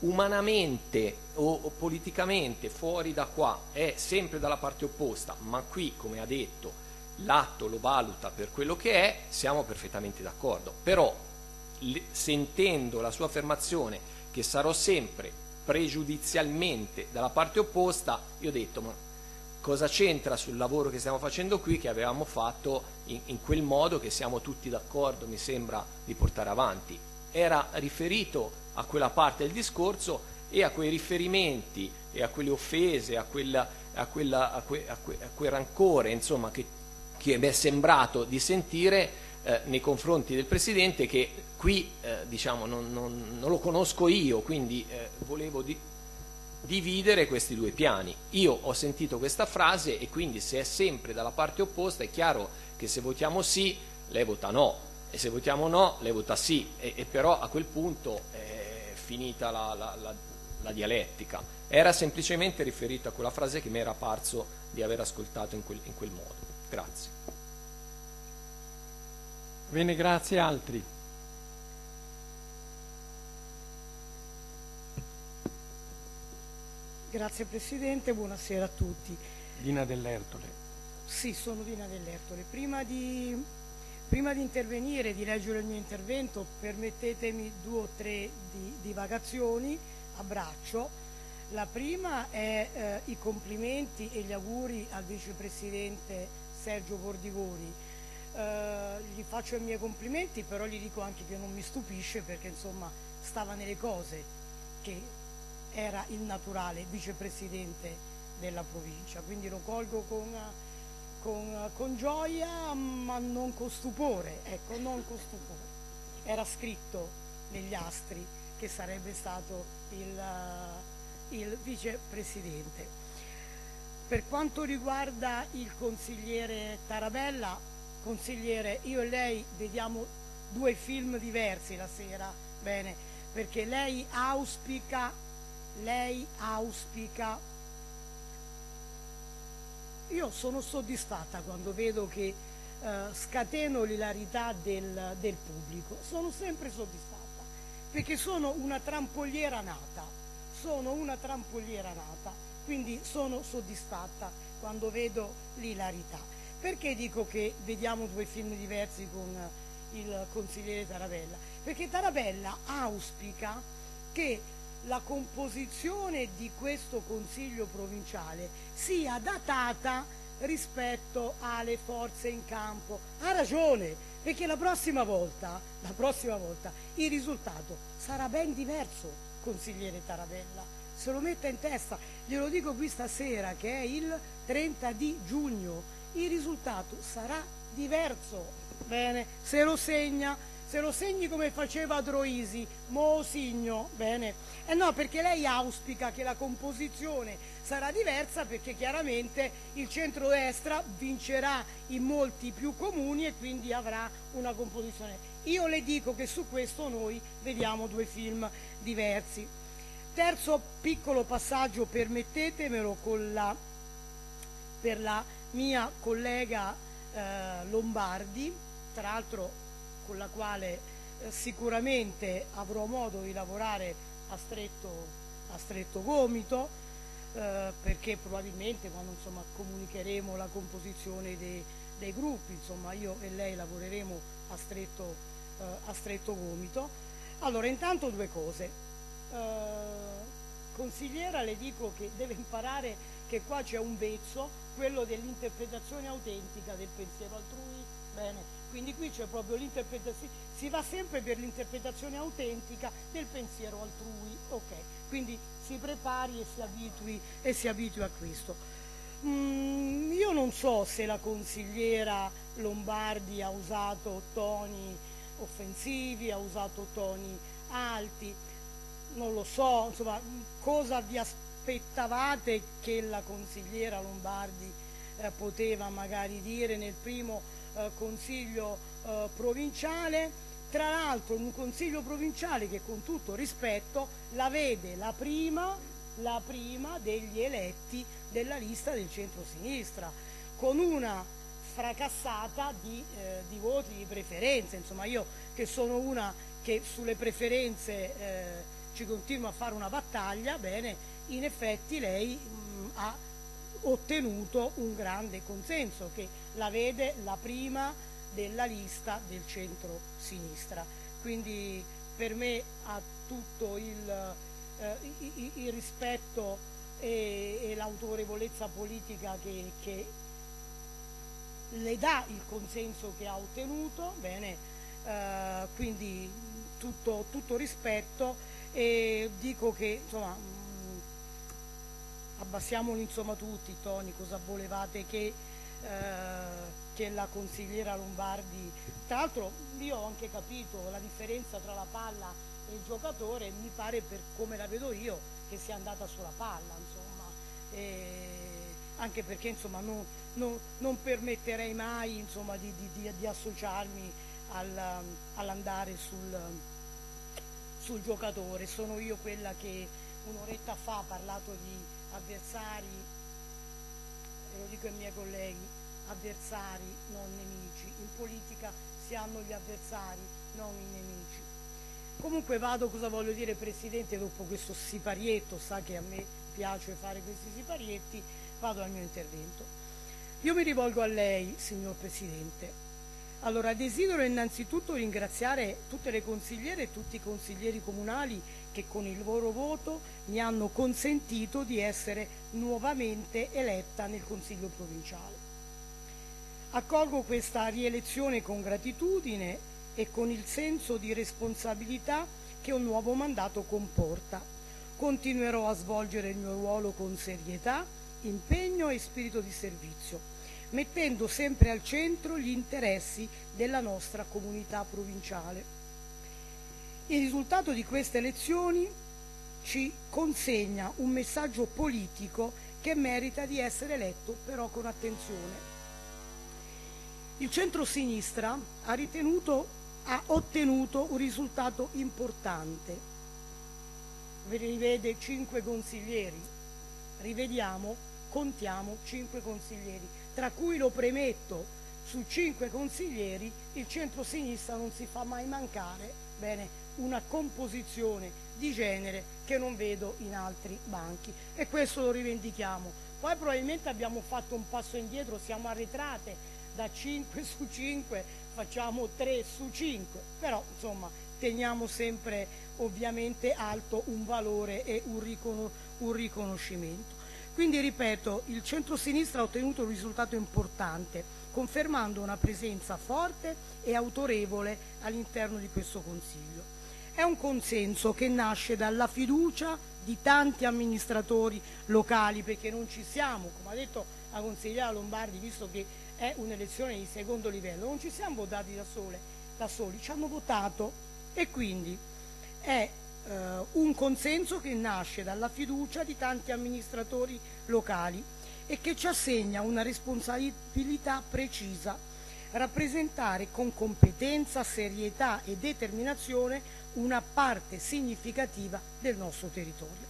umanamente o, o politicamente fuori da qua è sempre dalla parte opposta, ma qui, come ha detto, l'atto lo valuta per quello che è, siamo perfettamente d'accordo. Però le, sentendo la sua affermazione che sarò sempre pregiudizialmente dalla parte opposta, io ho detto: ma cosa c'entra sul lavoro che stiamo facendo qui, che avevamo fatto in, in quel modo che siamo tutti d'accordo, mi sembra, di portare avanti? Era riferito a quella parte del discorso e a quei riferimenti e a quelle offese, a, quella, a, quella, a, que, a, que, a quel rancore, insomma, che, che mi è sembrato di sentire eh, nei confronti del Presidente, che qui eh, diciamo non, non, non lo conosco io, quindi eh, volevo di, dividere questi due piani. Io ho sentito questa frase e quindi, se è sempre dalla parte opposta, è chiaro che se votiamo sì lei vota no, e se votiamo no lei vota sì, e, e però a quel punto è finita la, la, la, la dialettica. Era semplicemente riferito a quella frase che mi era parso di aver ascoltato in quel, in quel modo. Grazie. Bene, grazie. Altri? Grazie Presidente, buonasera a tutti. Dina Dell'Ertole. Sì, sono Dina Dell'Ertole. Prima di, prima di intervenire, di leggere il mio intervento, permettetemi due o tre di, divagazioni a braccio. La prima è eh, i complimenti e gli auguri al Vicepresidente Sergio Bordigori. Eh, gli faccio i miei complimenti, però gli dico anche che non mi stupisce, perché insomma stava nelle cose che era il naturale vicepresidente della provincia, quindi lo colgo con, con, con gioia, ma non con stupore, ecco, non con stupore. Era scritto negli astri che sarebbe stato il, il vicepresidente. Per quanto riguarda il consigliere Tarabella, consigliere, io e lei vediamo due film diversi la sera, bene, perché lei auspica Lei auspica, io sono soddisfatta quando vedo che eh, scateno l'ilarità del, del pubblico, sono sempre soddisfatta, perché sono una trampoliera nata, sono una trampoliera nata, quindi sono soddisfatta quando vedo l'ilarità. Perché dico che vediamo due film diversi con il consigliere Tarabella? Perché Tarabella auspica che la composizione di questo Consiglio provinciale sia datata rispetto alle forze in campo. Ha ragione, perché la prossima volta, la prossima volta il risultato sarà ben diverso, consigliere Tarabella. Se lo metta in testa, glielo dico qui stasera che è il trenta di giugno, il risultato sarà diverso. Bene, se lo segna, se lo segni come faceva Droisi, mo signo, bene. E eh no, perché lei auspica che la composizione sarà diversa, perché chiaramente il centrodestra vincerà in molti più comuni e quindi avrà una composizione. Io le dico che su questo noi vediamo due film diversi. Terzo piccolo passaggio, permettetemelo, con la, per la mia collega eh, Lombardi, tra l'altro con la quale eh, sicuramente avrò modo di lavorare a stretto, a stretto gomito, eh, perché probabilmente quando insomma, comunicheremo la composizione dei, dei gruppi, insomma io e lei lavoreremo a stretto, eh, a stretto gomito. Allora, intanto due cose. Uh, consigliera, le dico che deve imparare che qua c'è un vezzo, quello dell'interpretazione autentica del pensiero altrui. Bene, quindi qui c'è proprio l'interpretazione, si va sempre per l'interpretazione autentica del pensiero altrui. Ok, quindi si prepari e si abitui, e si abitui a questo. Mm, io non so se la consigliera Lombardi ha usato toni offensivi, ha usato toni alti, non lo so, insomma, cosa vi aspettavate che la consigliera Lombardi eh, poteva magari dire nel primo eh, consiglio eh, provinciale, tra l'altro un consiglio provinciale che, con tutto rispetto, la vede la prima, la prima degli eletti della lista del centro-sinistra, con una fracassata di, eh, di voti di preferenza. Insomma, io che sono una che sulle preferenze eh, ci continua a fare una battaglia, bene, in effetti lei mh, ha ottenuto un grande consenso che la vede la prima della lista del centro-sinistra. Quindi per me ha tutto il, eh, il, il rispetto e, e l'autorevolezza politica che, che le dà il consenso che ha ottenuto, bene, eh, quindi tutto, tutto rispetto. E dico che insomma mh, abbassiamoli insomma tutti i toni, cosa volevate che, eh, che la consigliera Lombardi, tra l'altro io ho anche capito la differenza tra la palla e il giocatore, mi pare, per come la vedo io, che sia andata sulla palla, insomma, e anche perché insomma non, non, non permetterei mai insomma di, di, di, di associarmi al, all'andare sul sul giocatore. Sono io quella che un'oretta fa ha parlato di avversari, e lo dico ai miei colleghi, avversari non nemici. In politica si hanno gli avversari, non i nemici. Comunque vado, cosa voglio dire, Presidente, dopo questo siparietto, sa che a me piace fare questi siparietti, vado al mio intervento. Io mi rivolgo a lei, signor Presidente. Allora, desidero innanzitutto ringraziare tutte le consigliere e tutti i consiglieri comunali che con il loro voto mi hanno consentito di essere nuovamente eletta nel Consiglio provinciale. Accolgo questa rielezione con gratitudine e con il senso di responsabilità che un nuovo mandato comporta. Continuerò a svolgere il mio ruolo con serietà, impegno e spirito di servizio, mettendo sempre al centro gli interessi della nostra comunità provinciale. Il risultato di queste elezioni ci consegna un messaggio politico che merita di essere letto però con attenzione. Il centro-sinistra ha ritenuto, ha ottenuto un risultato importante. Rivede cinque consiglieri, rivediamo, contiamo cinque consiglieri, tra cui, lo premetto, su cinque consiglieri il centro-sinistra non si fa mai mancare, bene, una composizione di genere che non vedo in altri banchi, e questo lo rivendichiamo. Poi probabilmente abbiamo fatto un passo indietro, siamo arretrate da cinque su cinque, facciamo tre su cinque, però insomma teniamo sempre ovviamente alto un valore e un, riconos- un riconoscimento. Quindi ripeto, il centrosinistra ha ottenuto un risultato importante, confermando una presenza forte e autorevole all'interno di questo Consiglio. È un consenso che nasce dalla fiducia di tanti amministratori locali, perché non ci siamo, come ha detto la consigliera Lombardi, visto che è un'elezione di secondo livello, non ci siamo votati da, sole, da soli, ci hanno votato, e quindi è eh, un consenso che nasce dalla fiducia di tanti amministratori locali e che ci assegna una responsabilità precisa: rappresentare con competenza, serietà e determinazione una parte significativa del nostro territorio.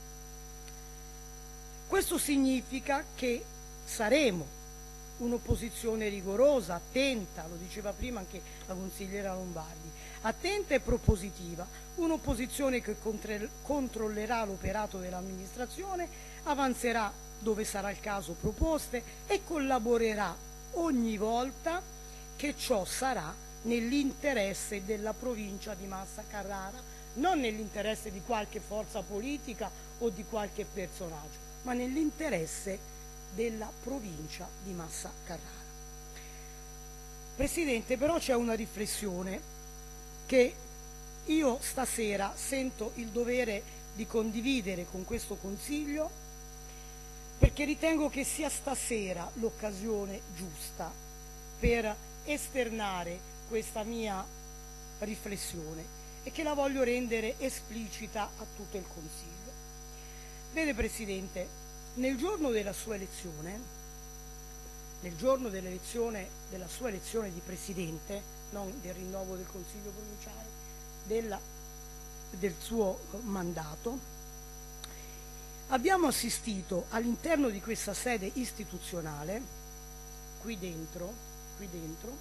Questo significa che saremo un'opposizione rigorosa, attenta, lo diceva prima anche la consigliera Lombardi, attenta e propositiva, un'opposizione che controllerà l'operato dell'amministrazione, avanzerà dove sarà il caso proposte e collaborerà ogni volta che ciò sarà nell'interesse della provincia di Massa Carrara, non nell'interesse di qualche forza politica o di qualche personaggio, ma nell'interesse della provincia di Massa Carrara. Presidente, però c'è una riflessione che io stasera sento il dovere di condividere con questo Consiglio, perché ritengo che sia stasera l'occasione giusta per esternare questa mia riflessione e che la voglio rendere esplicita a tutto il Consiglio. Vede Presidente, nel giorno della sua elezione, nel giorno dell'elezione della sua elezione di Presidente, non del rinnovo del Consiglio provinciale, della, del suo mandato, abbiamo assistito all'interno di questa sede istituzionale, qui dentro, qui dentro,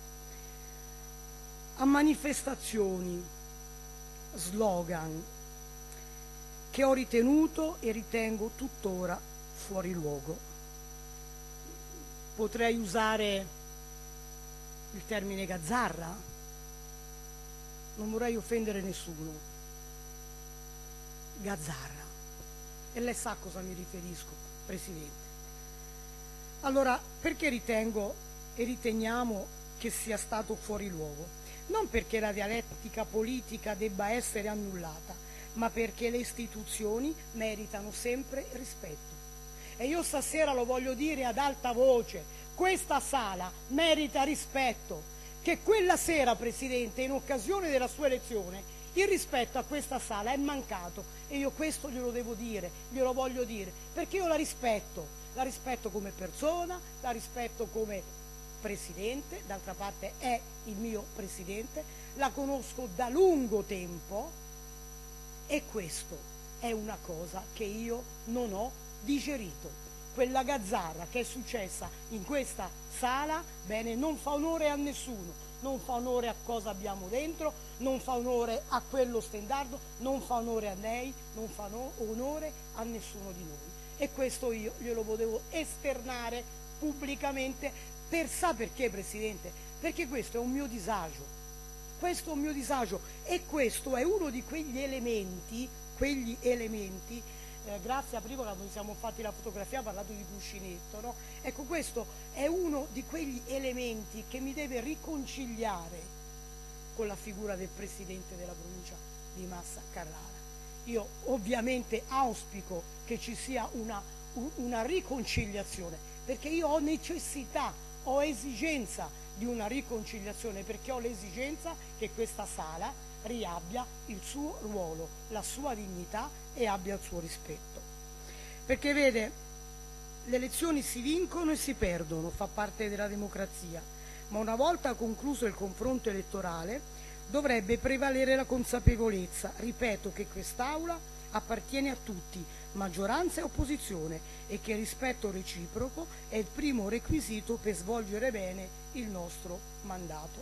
a manifestazioni, slogan, che ho ritenuto e ritengo tuttora fuori luogo. Potrei usare il termine gazzarra? Non vorrei offendere nessuno. Gazzarra. E lei sa a cosa mi riferisco, Presidente. Allora, perché ritengo e riteniamo che sia stato fuori luogo? Non perché la dialettica politica debba essere annullata, ma perché le istituzioni meritano sempre rispetto. E io stasera lo voglio dire ad alta voce, questa sala merita rispetto, che quella sera, Presidente, in occasione della sua elezione, il rispetto a questa sala è mancato, e io questo glielo devo dire, glielo voglio dire, perché io la rispetto, la rispetto come persona, la rispetto come Presidente, d'altra parte è il mio Presidente, la conosco da lungo tempo, e questo è una cosa che io non ho digerito. Quella gazzarra che è successa in questa sala, bene, non fa onore a nessuno, non fa onore a cosa abbiamo dentro, non fa onore a quello stendardo, non fa onore a lei, non fa no, onore a nessuno di noi. E questo io glielo volevo esternare pubblicamente, per sa perché, Presidente? Perché questo è un mio disagio. Questo è un mio disagio e questo è uno di quegli elementi, quegli elementi, eh, grazie a prima quando ci siamo fatti la fotografia ha parlato di cuscinetto, no? Ecco, questo è uno di quegli elementi che mi deve riconciliare con la figura del Presidente della provincia di Massa Carrara. Io ovviamente auspico che ci sia una, un, una riconciliazione, perché io ho necessità, ho esigenza di una riconciliazione, perché ho l'esigenza che questa sala riabbia il suo ruolo, la sua dignità e abbia il suo rispetto. Perché vede, le elezioni si vincono e si perdono, fa parte della democrazia, ma una volta concluso il confronto elettorale dovrebbe prevalere la consapevolezza, ripeto, che quest'Aula appartiene a tutti, maggioranza e opposizione, e che il rispetto reciproco è il primo requisito per svolgere bene il nostro mandato.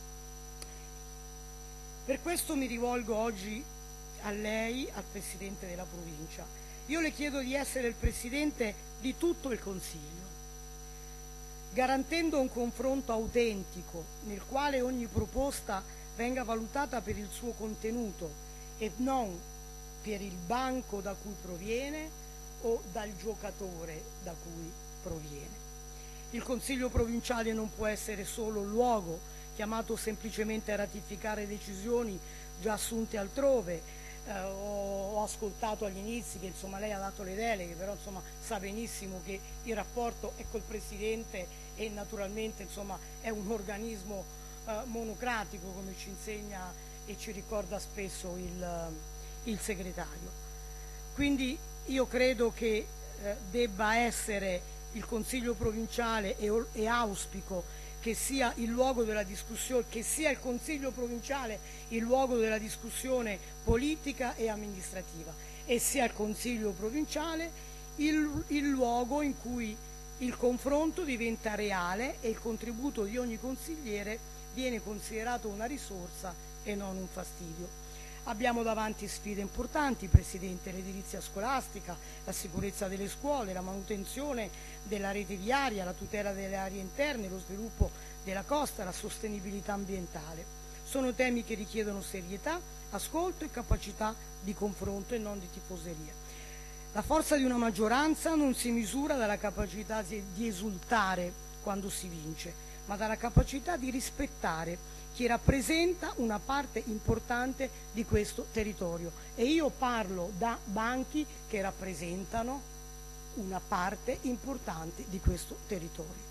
Per questo mi rivolgo oggi a lei, al Presidente della provincia. Io le chiedo di essere il Presidente di tutto il Consiglio, garantendo un confronto autentico nel quale ogni proposta venga valutata per il suo contenuto e non per il banco da cui proviene o dal giocatore da cui proviene. Il Consiglio provinciale non può essere solo un luogo chiamato semplicemente a ratificare decisioni già assunte altrove. Eh, ho, ho ascoltato agli inizi che insomma, lei ha dato le deleghe, però insomma, sa benissimo che il rapporto è col Presidente e naturalmente insomma, è un organismo eh, monocratico, come ci insegna e ci ricorda spesso il, il segretario. Quindi io credo che eh, debba essere il Consiglio provinciale e, e auspico che sia il luogo della discussione, che sia il Consiglio provinciale il luogo della discussione politica e amministrativa e sia il Consiglio provinciale il, il luogo in cui il confronto diventa reale e il contributo di ogni consigliere viene considerato una risorsa e non un fastidio. Abbiamo davanti sfide importanti, Presidente, l'edilizia scolastica, la sicurezza delle scuole, la manutenzione della rete viaria, la tutela delle aree interne, lo sviluppo della costa, la sostenibilità ambientale. Sono temi che richiedono serietà, ascolto e capacità di confronto e non di tifoseria. La forza di una maggioranza non si misura dalla capacità di esultare quando si vince, ma dalla capacità di rispettare chi rappresenta una parte importante di questo territorio. E io parlo da banchi che rappresentano una parte importante di questo territorio.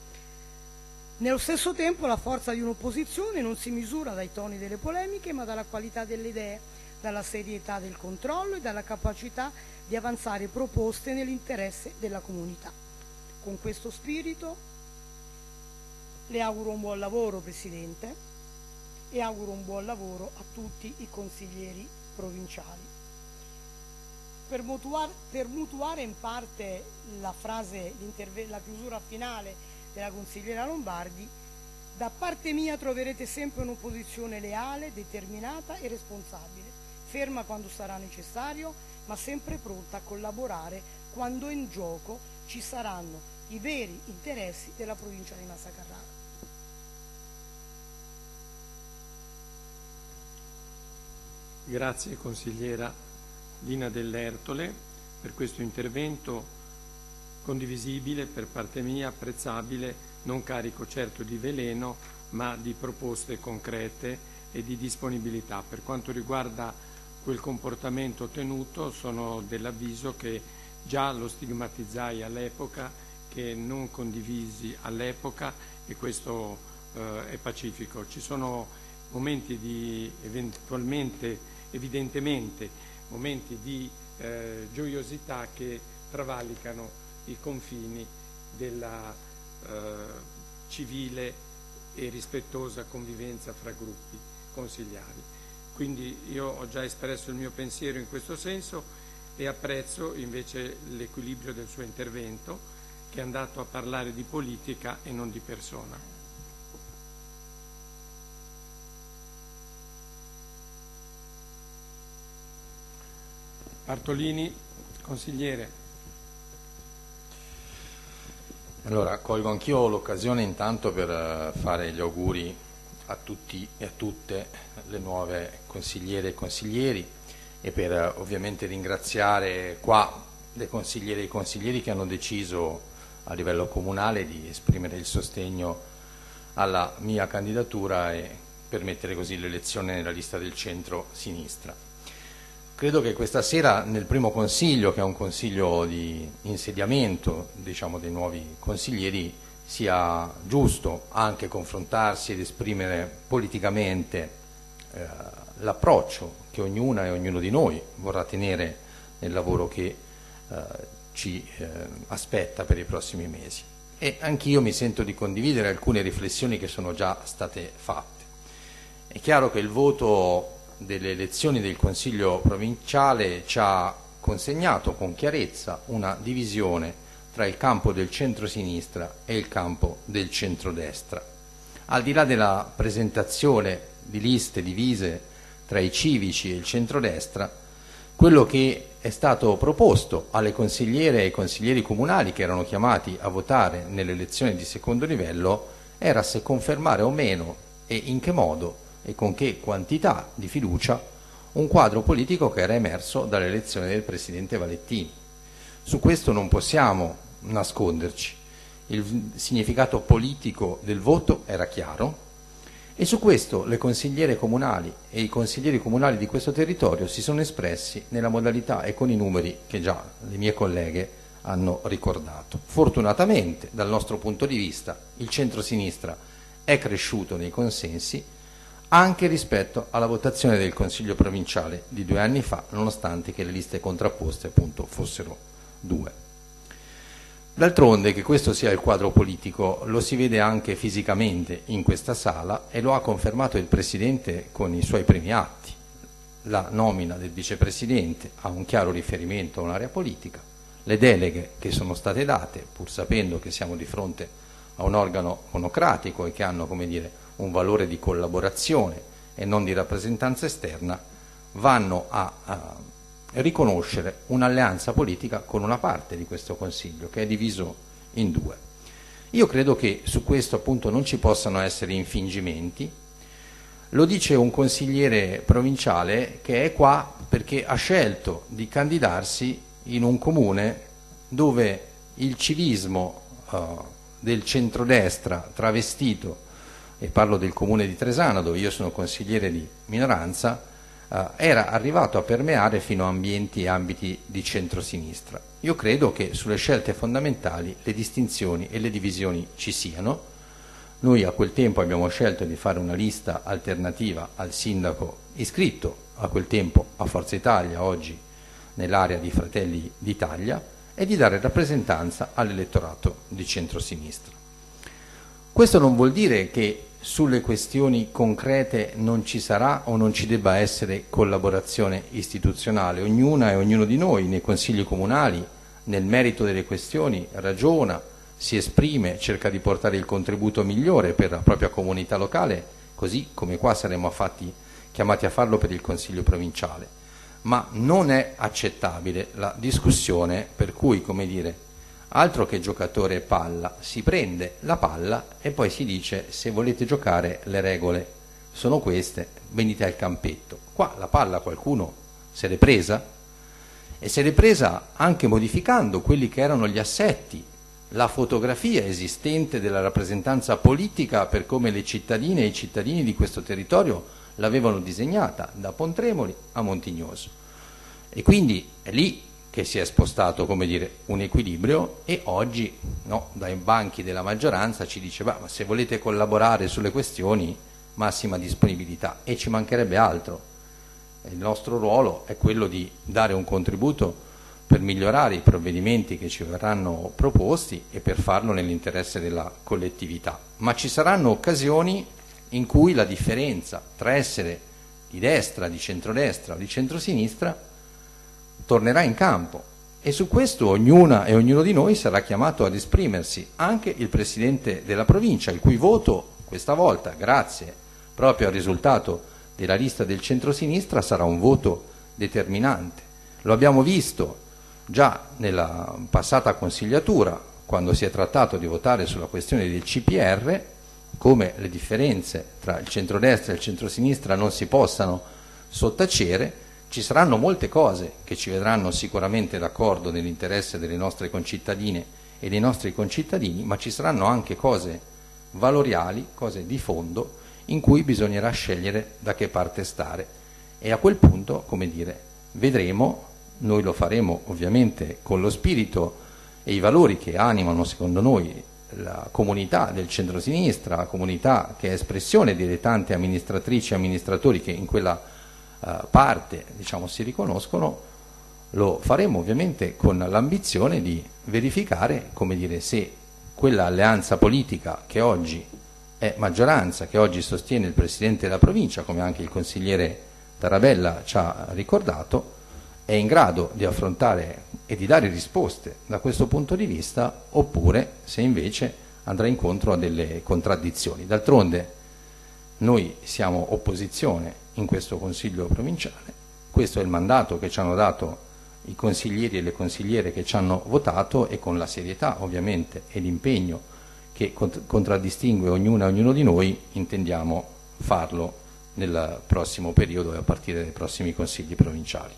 Nello stesso tempo la forza di un'opposizione non si misura dai toni delle polemiche, ma dalla qualità delle idee, dalla serietà del controllo e dalla capacità di avanzare proposte nell'interesse della comunità. Con questo spirito le auguro un buon lavoro, Presidente, e auguro un buon lavoro a tutti i consiglieri provinciali. Per mutuare, per mutuare in parte la frase, la chiusura finale della consigliera Lombardi, da parte mia troverete sempre un'opposizione leale, determinata e responsabile, ferma quando sarà necessario, ma sempre pronta a collaborare quando in gioco ci saranno i veri interessi della provincia di Massa Carrara. Grazie consigliera Dina Dell'Ertole per questo intervento condivisibile, per parte mia apprezzabile, non carico certo di veleno ma di proposte concrete e di disponibilità. Per quanto riguarda quel comportamento tenuto sono dell'avviso che già lo stigmatizzai all'epoca, che non condivisi all'epoca e questo eh, è pacifico. Ci sono momenti di eventualmente evidentemente momenti di eh, gioiosità che travalicano i confini della eh, civile e rispettosa convivenza fra gruppi consigliari. Quindi io ho già espresso il mio pensiero in questo senso e apprezzo invece l'equilibrio del suo intervento, che è andato a parlare di politica e non di persona. Bartolini, consigliere. Allora, colgo anch'io l'occasione intanto per fare gli auguri a tutti e a tutte le nuove consigliere e consiglieri e per ovviamente ringraziare qua le consigliere e i consiglieri che hanno deciso a livello comunale di esprimere il sostegno alla mia candidatura e permettere così l'elezione nella lista del centro-sinistra. Credo che questa sera nel primo consiglio, che è un consiglio di insediamento, diciamo, dei nuovi consiglieri, sia giusto anche confrontarsi ed esprimere politicamente eh, l'approccio che ognuna e ognuno di noi vorrà tenere nel lavoro che eh, ci eh, aspetta per i prossimi mesi. E anch'io mi sento di condividere alcune riflessioni che sono già state fatte. È chiaro che il voto delle elezioni del Consiglio provinciale ci ha consegnato con chiarezza una divisione tra il campo del centro-sinistra e il campo del centrodestra. Al di là della presentazione di liste divise tra i civici e il centrodestra, quello che è stato proposto alle consigliere e ai consiglieri comunali che erano chiamati a votare nelle elezioni di secondo livello era se confermare o meno e in che modo e con che quantità di fiducia un quadro politico che era emerso dall'elezione del Presidente Valettini. Su questo non possiamo nasconderci. Il significato politico del voto era chiaro e su questo le consigliere comunali e i consiglieri comunali di questo territorio si sono espressi nella modalità e con i numeri che già le mie colleghe hanno ricordato. Fortunatamente, dal nostro punto di vista, il centrosinistra è cresciuto nei consensi anche rispetto alla votazione del Consiglio provinciale di due anni fa, nonostante che le liste contrapposte appunto fossero due. D'altronde, che questo sia il quadro politico lo si vede anche fisicamente in questa sala e lo ha confermato il Presidente con i suoi primi atti. La nomina del Vicepresidente ha un chiaro riferimento a un'area politica, le deleghe che sono state date, pur sapendo che siamo di fronte a un organo monocratico e che hanno, come dire, un valore di collaborazione e non di rappresentanza esterna, vanno a, a riconoscere un'alleanza politica con una parte di questo Consiglio che è diviso in due. Io credo che su questo appunto non ci possano essere infingimenti. Lo dice un consigliere provinciale che è qua perché ha scelto di candidarsi in un comune dove il civismo uh, del centrodestra travestito, e parlo del comune di Tresana dove io sono consigliere di minoranza, Uh, era arrivato a permeare fino a ambienti e ambiti di centrosinistra. Io credo che sulle scelte fondamentali le distinzioni e le divisioni ci siano. Noi a quel tempo abbiamo scelto di fare una lista alternativa al sindaco iscritto a quel tempo a Forza Italia, oggi nell'area di Fratelli d'Italia, e di dare rappresentanza all'elettorato di centrosinistra. Questo non vuol dire che sulle questioni concrete non ci sarà o non ci debba essere collaborazione istituzionale. Ognuna e ognuno di noi nei consigli comunali, nel merito delle questioni, ragiona, si esprime, cerca di portare il contributo migliore per la propria comunità locale, così come qua saremo fatti, chiamati a farlo per il Consiglio provinciale. Ma non è accettabile la discussione per cui, come dire, altro che giocatore palla, si prende la palla e poi si dice: se volete giocare le regole sono queste, venite al campetto. Qua la palla qualcuno se l'è presa e se l'è presa anche modificando quelli che erano gli assetti, la fotografia esistente della rappresentanza politica per come le cittadine e i cittadini di questo territorio l'avevano disegnata da Pontremoli a Montignoso. E quindi è lì che si è spostato, come dire, un equilibrio e oggi no, dai banchi della maggioranza ci dice: ma se volete collaborare sulle questioni, massima disponibilità, e ci mancherebbe altro. Il nostro ruolo è quello di dare un contributo per migliorare i provvedimenti che ci verranno proposti e per farlo nell'interesse della collettività. Ma ci saranno occasioni in cui la differenza tra essere di destra, di centrodestra o di centrosinistra tornerà in campo e su questo ognuna e ognuno di noi sarà chiamato ad esprimersi, anche il Presidente della provincia, il cui voto questa volta, grazie proprio al risultato della lista del centrosinistra, sarà un voto determinante. Lo abbiamo visto già nella passata consigliatura, quando si è trattato di votare sulla questione del C P R, come le differenze tra il centrodestra e il centrosinistra non si possano sottacere. Ci saranno molte cose che ci vedranno sicuramente d'accordo nell'interesse delle nostre concittadine e dei nostri concittadini, ma ci saranno anche cose valoriali, cose di fondo, in cui bisognerà scegliere da che parte stare. E a quel punto, come dire, vedremo, noi lo faremo ovviamente con lo spirito e i valori che animano, secondo noi, la comunità del centrosinistra, la comunità che è espressione delle tante amministratrici e amministratori che in quella Uh, parte diciamo si riconoscono. Lo faremo ovviamente con l'ambizione di verificare, come dire, se quella alleanza politica che oggi è maggioranza, che oggi sostiene il Presidente della provincia, come anche il consigliere Tarabella ci ha ricordato, è in grado di affrontare e di dare risposte da questo punto di vista, oppure se invece andrà incontro a delle contraddizioni. D'altronde noi siamo opposizione in questo Consiglio provinciale, questo è il mandato che ci hanno dato i consiglieri e le consigliere che ci hanno votato, e con la serietà ovviamente e l'impegno che cont- contraddistingue ognuna e ognuno di noi intendiamo farlo nel prossimo periodo e a partire dai prossimi consigli provinciali.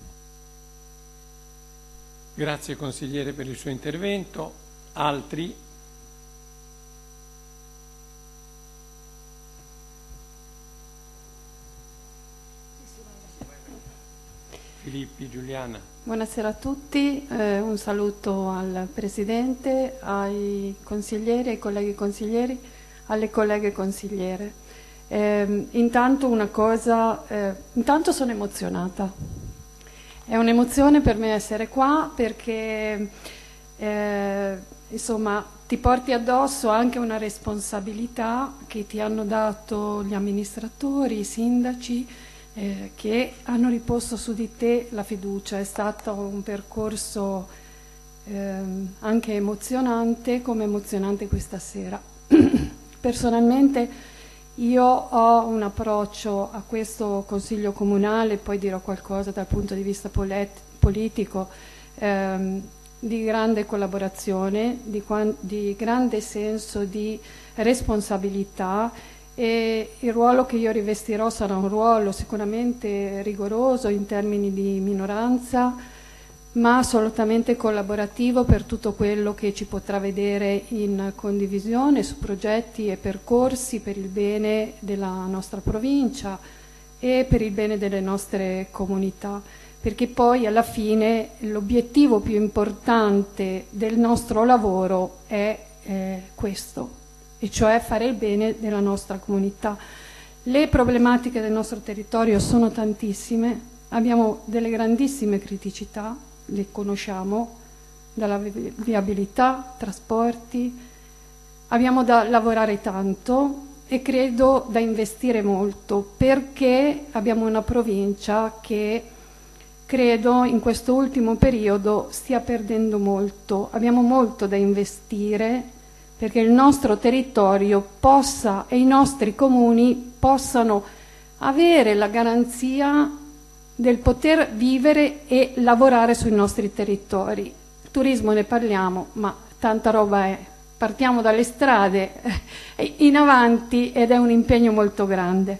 Grazie consigliere per il suo intervento. Altri? Filippi, Giuliana. Buonasera a tutti, eh, un saluto al Presidente, ai consiglieri, ai colleghi consiglieri, alle colleghe consigliere. Eh, intanto una cosa, eh, intanto sono emozionata. È un'emozione per me essere qua perché eh, insomma ti porti addosso anche una responsabilità che ti hanno dato gli amministratori, i sindaci, Eh, che hanno riposto su di te la fiducia. È stato un percorso ehm, anche emozionante, come emozionante questa sera. Personalmente io ho un approccio a questo Consiglio Comunale, poi dirò qualcosa dal punto di vista politico, ehm, di grande collaborazione, di, di grande senso di responsabilità, e il ruolo che io rivestirò sarà un ruolo sicuramente rigoroso in termini di minoranza, ma assolutamente collaborativo per tutto quello che ci potrà vedere in condivisione su progetti e percorsi per il bene della nostra provincia e per il bene delle nostre comunità, perché poi alla fine l'obiettivo più importante del nostro lavoro è eh, questo, e cioè fare il bene della nostra comunità. Le problematiche del nostro territorio sono tantissime, abbiamo delle grandissime criticità, le conosciamo, dalla viabilità, trasporti, abbiamo da lavorare tanto e credo da investire molto, perché abbiamo una provincia che credo in questo ultimo periodo stia perdendo molto, abbiamo molto da investire perché il nostro territorio possa e i nostri comuni possano avere la garanzia del poter vivere e lavorare sui nostri territori. Turismo ne parliamo, ma tanta roba è. Partiamo dalle strade in avanti ed è un impegno molto grande.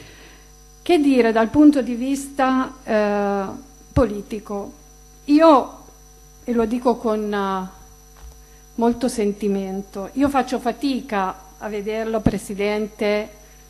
Che dire dal punto di vista eh, politico? Io, e lo dico con uh, molto sentimento, io faccio fatica a vederlo, Presidente,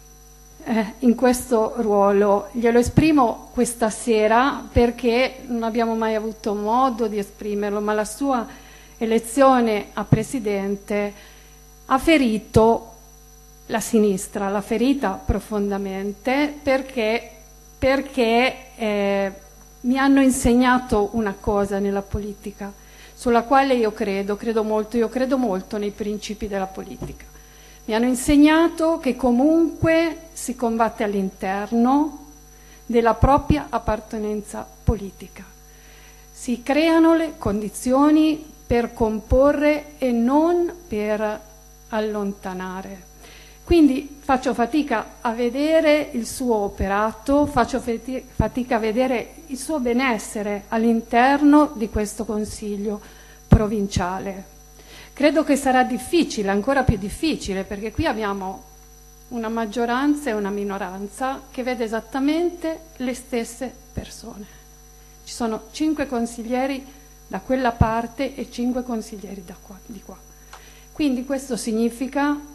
eh, in questo ruolo. Glielo esprimo questa sera perché non abbiamo mai avuto modo di esprimerlo, ma la sua elezione a Presidente ha ferito la sinistra, l'ha ferita profondamente perché, perché eh, mi hanno insegnato una cosa nella politica, sulla quale io credo, credo molto, io credo molto nei principi della politica. Mi hanno insegnato che comunque si combatte all'interno della propria appartenenza politica. Si creano le condizioni per comporre e non per allontanare. Quindi faccio fatica a vedere il suo operato, faccio fatica a vedere il suo benessere all'interno di questo Consiglio provinciale. Credo che sarà difficile, ancora più difficile, perché qui abbiamo una maggioranza e una minoranza che vede esattamente le stesse persone. Ci sono cinque consiglieri da quella parte e cinque consiglieri da qua, di qua. Quindi questo significa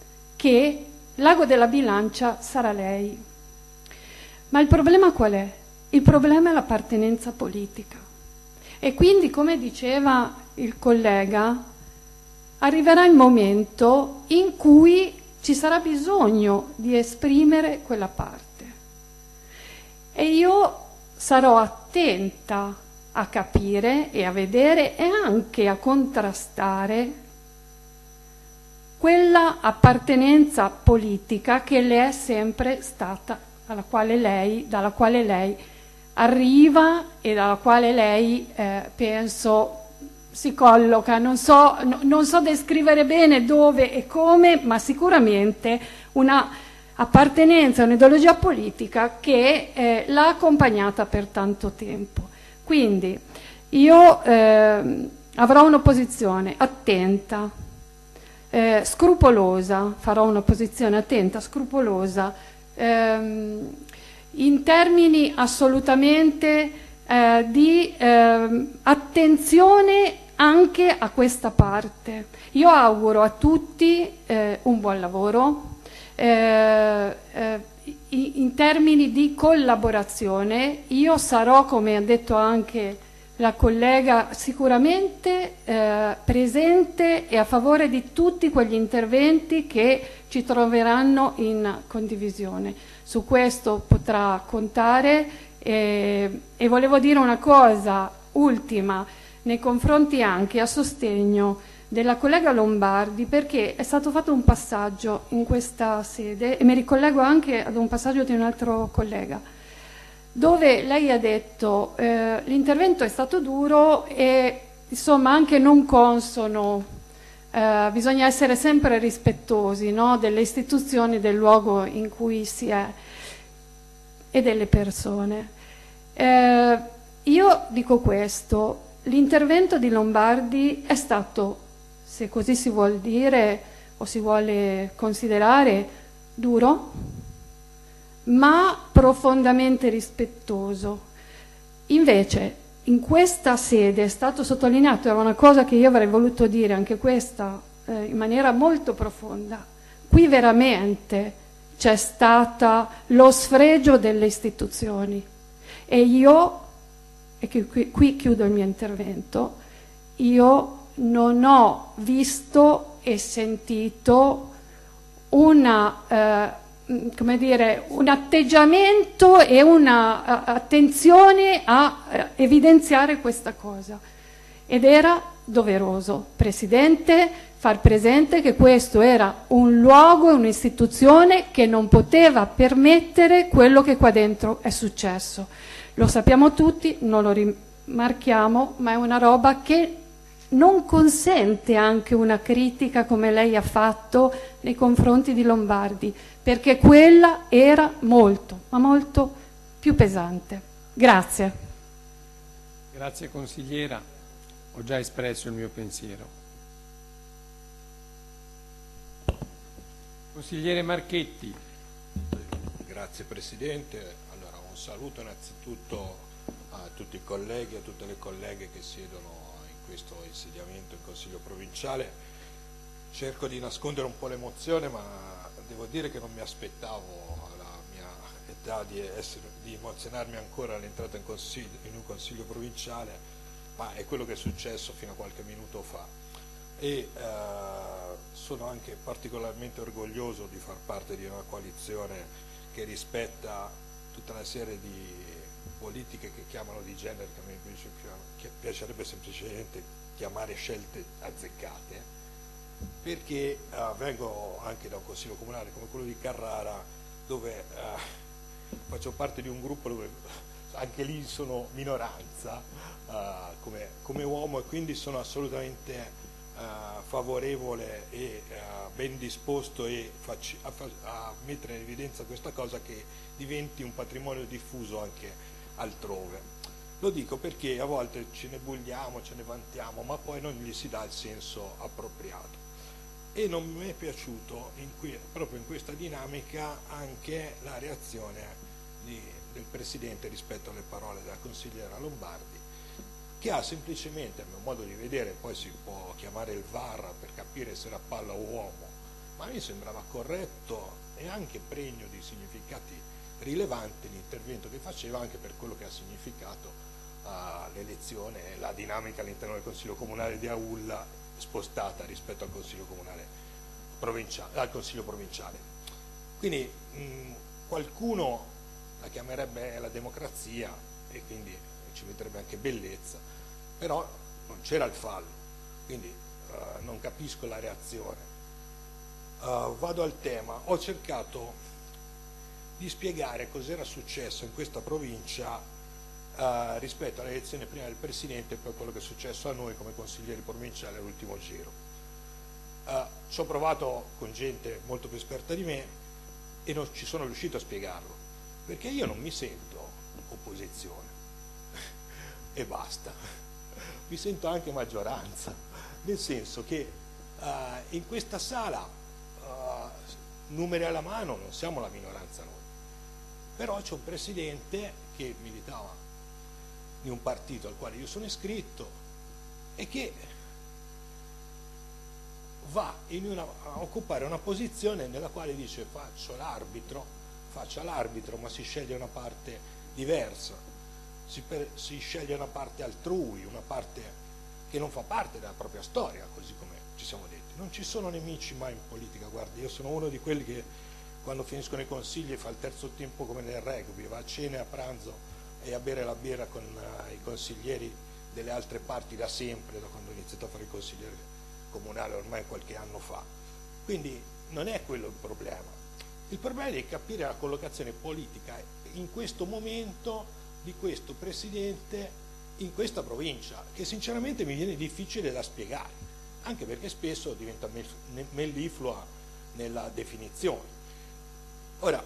che l'ago della bilancia sarà lei. Ma il problema qual è? Il problema è l'appartenenza politica. E quindi, come diceva il collega, arriverà il momento in cui ci sarà bisogno di esprimere quella parte. E io sarò attenta a capire e a vedere e anche a contrastare quella appartenenza politica che le è sempre stata, alla quale lei, dalla quale lei arriva e dalla quale lei, eh, penso, si colloca. Non so, no, non so descrivere bene dove e come, ma sicuramente una appartenenza, un'ideologia politica che eh, l'ha accompagnata per tanto tempo. Quindi io eh, avrò un'opposizione attenta, Eh, scrupolosa, farò una posizione attenta, scrupolosa, ehm, in termini assolutamente eh, di eh, attenzione anche a questa parte. Io auguro a tutti eh, un buon lavoro, eh, eh, in termini di collaborazione. Io sarò, come ha detto anche la collega, sicuramente eh, presente e a favore di tutti quegli interventi che ci troveranno in condivisione. Su questo potrà contare, eh, e volevo dire una cosa ultima nei confronti anche a sostegno della collega Lombardi, perché è stato fatto un passaggio in questa sede, e mi ricollego anche ad un passaggio di un altro collega, dove lei ha detto eh, l'intervento è stato duro e insomma anche non consono, eh, bisogna essere sempre rispettosi, no, delle istituzioni, del luogo in cui si è e delle persone. Eh, io dico questo: l'intervento di Lombardi è stato, se così si vuol dire o si vuole considerare, duro, ma profondamente rispettoso. Invece in questa sede è stato sottolineato, era una cosa che io avrei voluto dire anche questa eh, in maniera molto profonda, qui veramente c'è stato lo sfregio delle istituzioni, e io, e qui, qui chiudo il mio intervento, io non ho visto e sentito una, eh, come dire, un atteggiamento e una uh, attenzione a uh, evidenziare questa cosa. Ed era doveroso, Presidente, far presente che questo era un luogo e un'istituzione che non poteva permettere quello che qua dentro è successo. Lo sappiamo tutti, non lo rimarchiamo, ma è una roba che non consente anche una critica come lei ha fatto nei confronti di Lombardi, perché quella era molto, ma molto più pesante. Grazie. Grazie consigliera, ho già espresso il mio pensiero. Consigliere Marchetti. Grazie Presidente. Allora, un saluto innanzitutto a tutti i colleghi e a tutte le colleghe che siedono in questo insediamento in Consiglio provinciale. Cerco di nascondere un po' l'emozione, ma devo dire che non mi aspettavo alla mia età di, essere, di emozionarmi ancora all'entrata in, in un Consiglio provinciale, ma è quello che è successo fino a qualche minuto fa. E eh, sono anche particolarmente orgoglioso di far parte di una coalizione che rispetta tutta una serie di politiche che chiamano di genere, che a me invece piacerebbe semplicemente chiamare scelte azzeccate, perché eh, vengo anche da un consiglio comunale come quello di Carrara, dove eh, faccio parte di un gruppo dove anche lì sono minoranza eh, come, come uomo, e quindi sono assolutamente eh, favorevole e eh, ben disposto e facci, a, a mettere in evidenza questa cosa, che diventi un patrimonio diffuso anche altrove. Lo dico perché a volte ce ne bulliamo, ce ne vantiamo, ma poi non gli si dà il senso appropriato. E non mi è piaciuto in qui, proprio in questa dinamica anche la reazione di, del Presidente rispetto alle parole della consigliera Lombardi, che ha semplicemente, a mio modo di vedere, poi si può chiamare il V A R per capire se era palla o uomo, ma mi sembrava corretto e anche pregno di significati rilevanti l'intervento che faceva, anche per quello che ha significato uh, l'elezione e la dinamica all'interno del Consiglio Comunale di Aulla, spostata rispetto al Consiglio Comunale provinciale, al Consiglio provinciale. Quindi mh, qualcuno la chiamerebbe la democrazia e quindi ci metterebbe anche bellezza, però non c'era il fallo, quindi uh, non capisco la reazione. Uh, vado al tema. Ho cercato di spiegare cos'era successo in questa provincia uh, rispetto alle elezioni prima del Presidente e poi quello che è successo a noi come consiglieri provinciali all'ultimo giro. Uh, ci ho provato con gente molto più esperta di me e non ci sono riuscito a spiegarlo, perché io non mi sento opposizione e basta, mi sento anche maggioranza, nel senso che uh, in questa sala, uh, numeri alla mano, non siamo la minoranza noi, Però c'è un presidente che militava in un partito al quale io sono iscritto e che va in una, a occupare una posizione nella quale dice faccio l'arbitro, faccia l'arbitro, ma si sceglie una parte diversa, si, per, si sceglie una parte altrui, una parte che non fa parte della propria storia, così come ci siamo detti. Non ci sono nemici mai in politica, guardi, io sono uno di quelli che quando finiscono i consigli fa il terzo tempo come nel rugby, va a cena e a pranzo e a bere la birra con uh, i consiglieri delle altre parti da sempre, da quando ho iniziato a fare il consigliere comunale ormai qualche anno fa. Quindi non è quello il problema. Il problema è di capire la collocazione politica in questo momento di questo presidente in questa provincia, che sinceramente mi viene difficile da spiegare, anche perché spesso diventa melliflua nella definizione. Ora,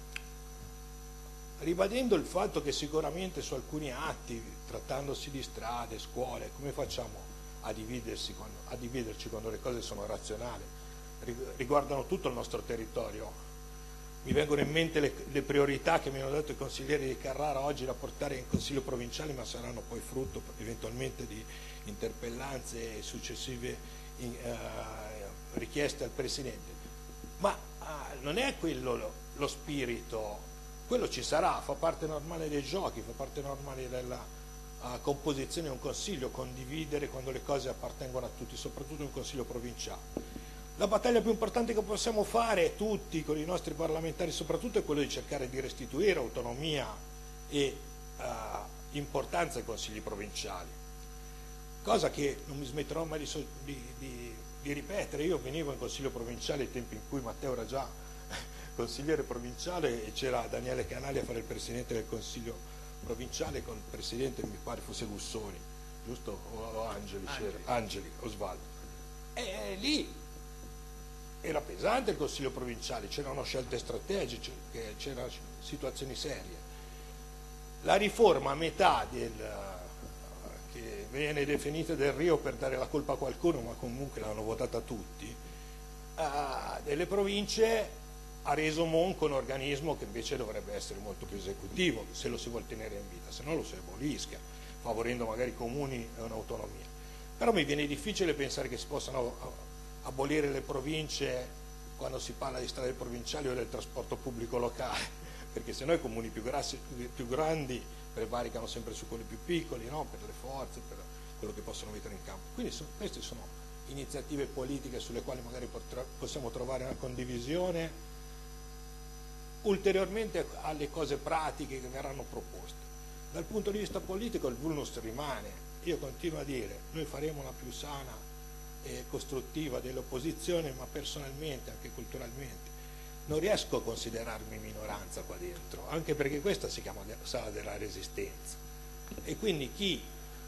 ribadendo il fatto che sicuramente su alcuni atti, trattandosi di strade, scuole, come facciamo a, dividersi quando, a dividerci quando le cose sono razionali, riguardano tutto il nostro territorio. Mi vengono in mente le, le priorità che mi hanno dato i consiglieri di Carrara oggi da portare in Consiglio provinciale, ma saranno poi frutto eventualmente di interpellanze e successive in, uh, richieste al Presidente. Ma uh, non è quello lo, lo spirito, quello ci sarà, fa parte normale dei giochi, fa parte normale della uh, composizione di un Consiglio, condividere quando le cose appartengono a tutti, soprattutto in un Consiglio provinciale. La battaglia più importante che possiamo fare tutti con i nostri parlamentari soprattutto è quello di cercare di restituire autonomia e uh, importanza ai consigli provinciali, cosa che non mi smetterò mai di, so di, di, di ripetere. Io venivo in consiglio provinciale ai tempi in cui Matteo era già consigliere provinciale e c'era Daniele Canali a fare il presidente del consiglio provinciale con il presidente, mi pare fosse Gussoni, giusto? O, o Angeli, Angeli. Angeli, Osvaldo. E lì era pesante il Consiglio provinciale, c'erano scelte strategiche, c'erano situazioni serie. La riforma a metà del, che viene definita del Rio per dare la colpa a qualcuno, ma comunque l'hanno votata tutti, uh, delle province ha reso monco un organismo che invece dovrebbe essere molto più esecutivo, se lo si vuole tenere in vita, se no lo si abolisca, favorendo magari i comuni e un'autonomia. Però mi viene difficile pensare che si possano abolire le province quando si parla di strade provinciali o del trasporto pubblico locale, perché se no i comuni più, grassi, più grandi prevaricano sempre su quelli più piccoli, no? Per le forze, per quello che possono mettere in campo. Quindi so, queste sono iniziative politiche sulle quali magari possiamo trovare una condivisione ulteriormente alle cose pratiche che verranno proposte. Dal punto di vista politico il vulnus rimane. Io continuo a dire, noi faremo la più sana e costruttiva dell'opposizione, ma personalmente, anche culturalmente, non riesco a considerarmi minoranza qua dentro, anche perché questa si chiama sala della resistenza. E quindi chi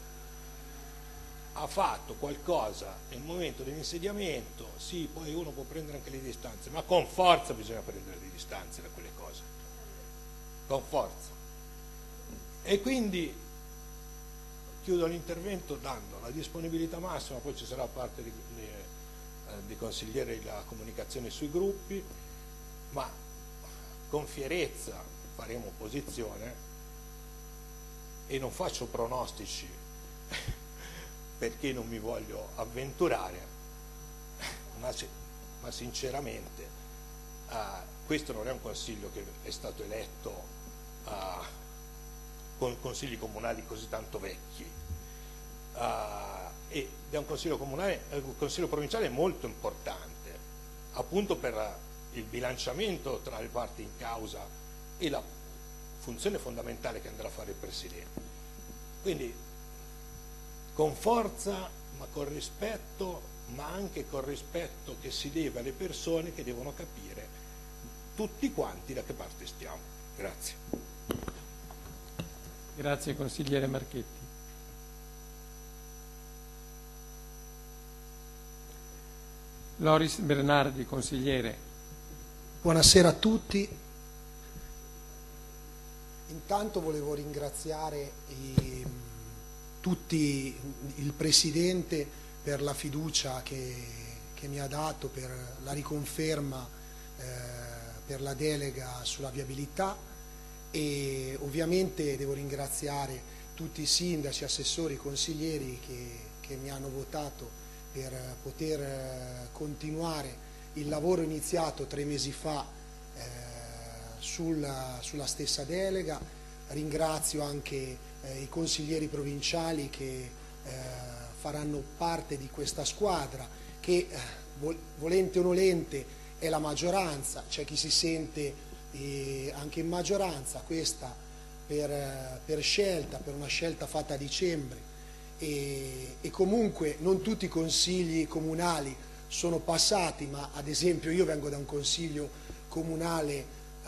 ha fatto qualcosa nel momento dell'insediamento, sì, poi uno può prendere anche le distanze, ma con forza bisogna prendere le distanze da quelle cose, con forza. E quindi chiudo l'intervento dando la disponibilità massima, poi ci sarà da parte di, di, eh, di consigliere la comunicazione sui gruppi, ma con fierezza faremo opposizione e non faccio pronostici perché non mi voglio avventurare, ma, ma sinceramente eh, questo non è un consiglio che è stato eletto eh, con consigli comunali così tanto vecchi, uh, ed è un consiglio comunale, un consiglio provinciale molto importante, appunto per il bilanciamento tra le parti in causa e la funzione fondamentale che andrà a fare il Presidente. Quindi con forza, ma con rispetto, ma anche con rispetto che si deve alle persone che devono capire tutti quanti da che parte stiamo. Grazie. Grazie consigliere Marchetti. Loris Bernardi, consigliere. Buonasera a tutti. Intanto volevo ringraziare i, tutti il Presidente per la fiducia che, che mi ha dato, per la riconferma eh, per la delega sulla viabilità. e ovviamente devo ringraziare tutti i sindaci, assessori, consiglieri che, che mi hanno votato per poter continuare il lavoro iniziato tre mesi fa eh, sulla, sulla stessa delega. Ringrazio anche eh, i consiglieri provinciali che eh, faranno parte di questa squadra che, eh, volente o nolente, è la maggioranza. C'è chi si sente eh, anche in maggioranza, questa per, eh, per scelta, per una scelta fatta a dicembre, e, e comunque non tutti i consigli comunali sono passati, ma ad esempio io vengo da un consiglio comunale eh,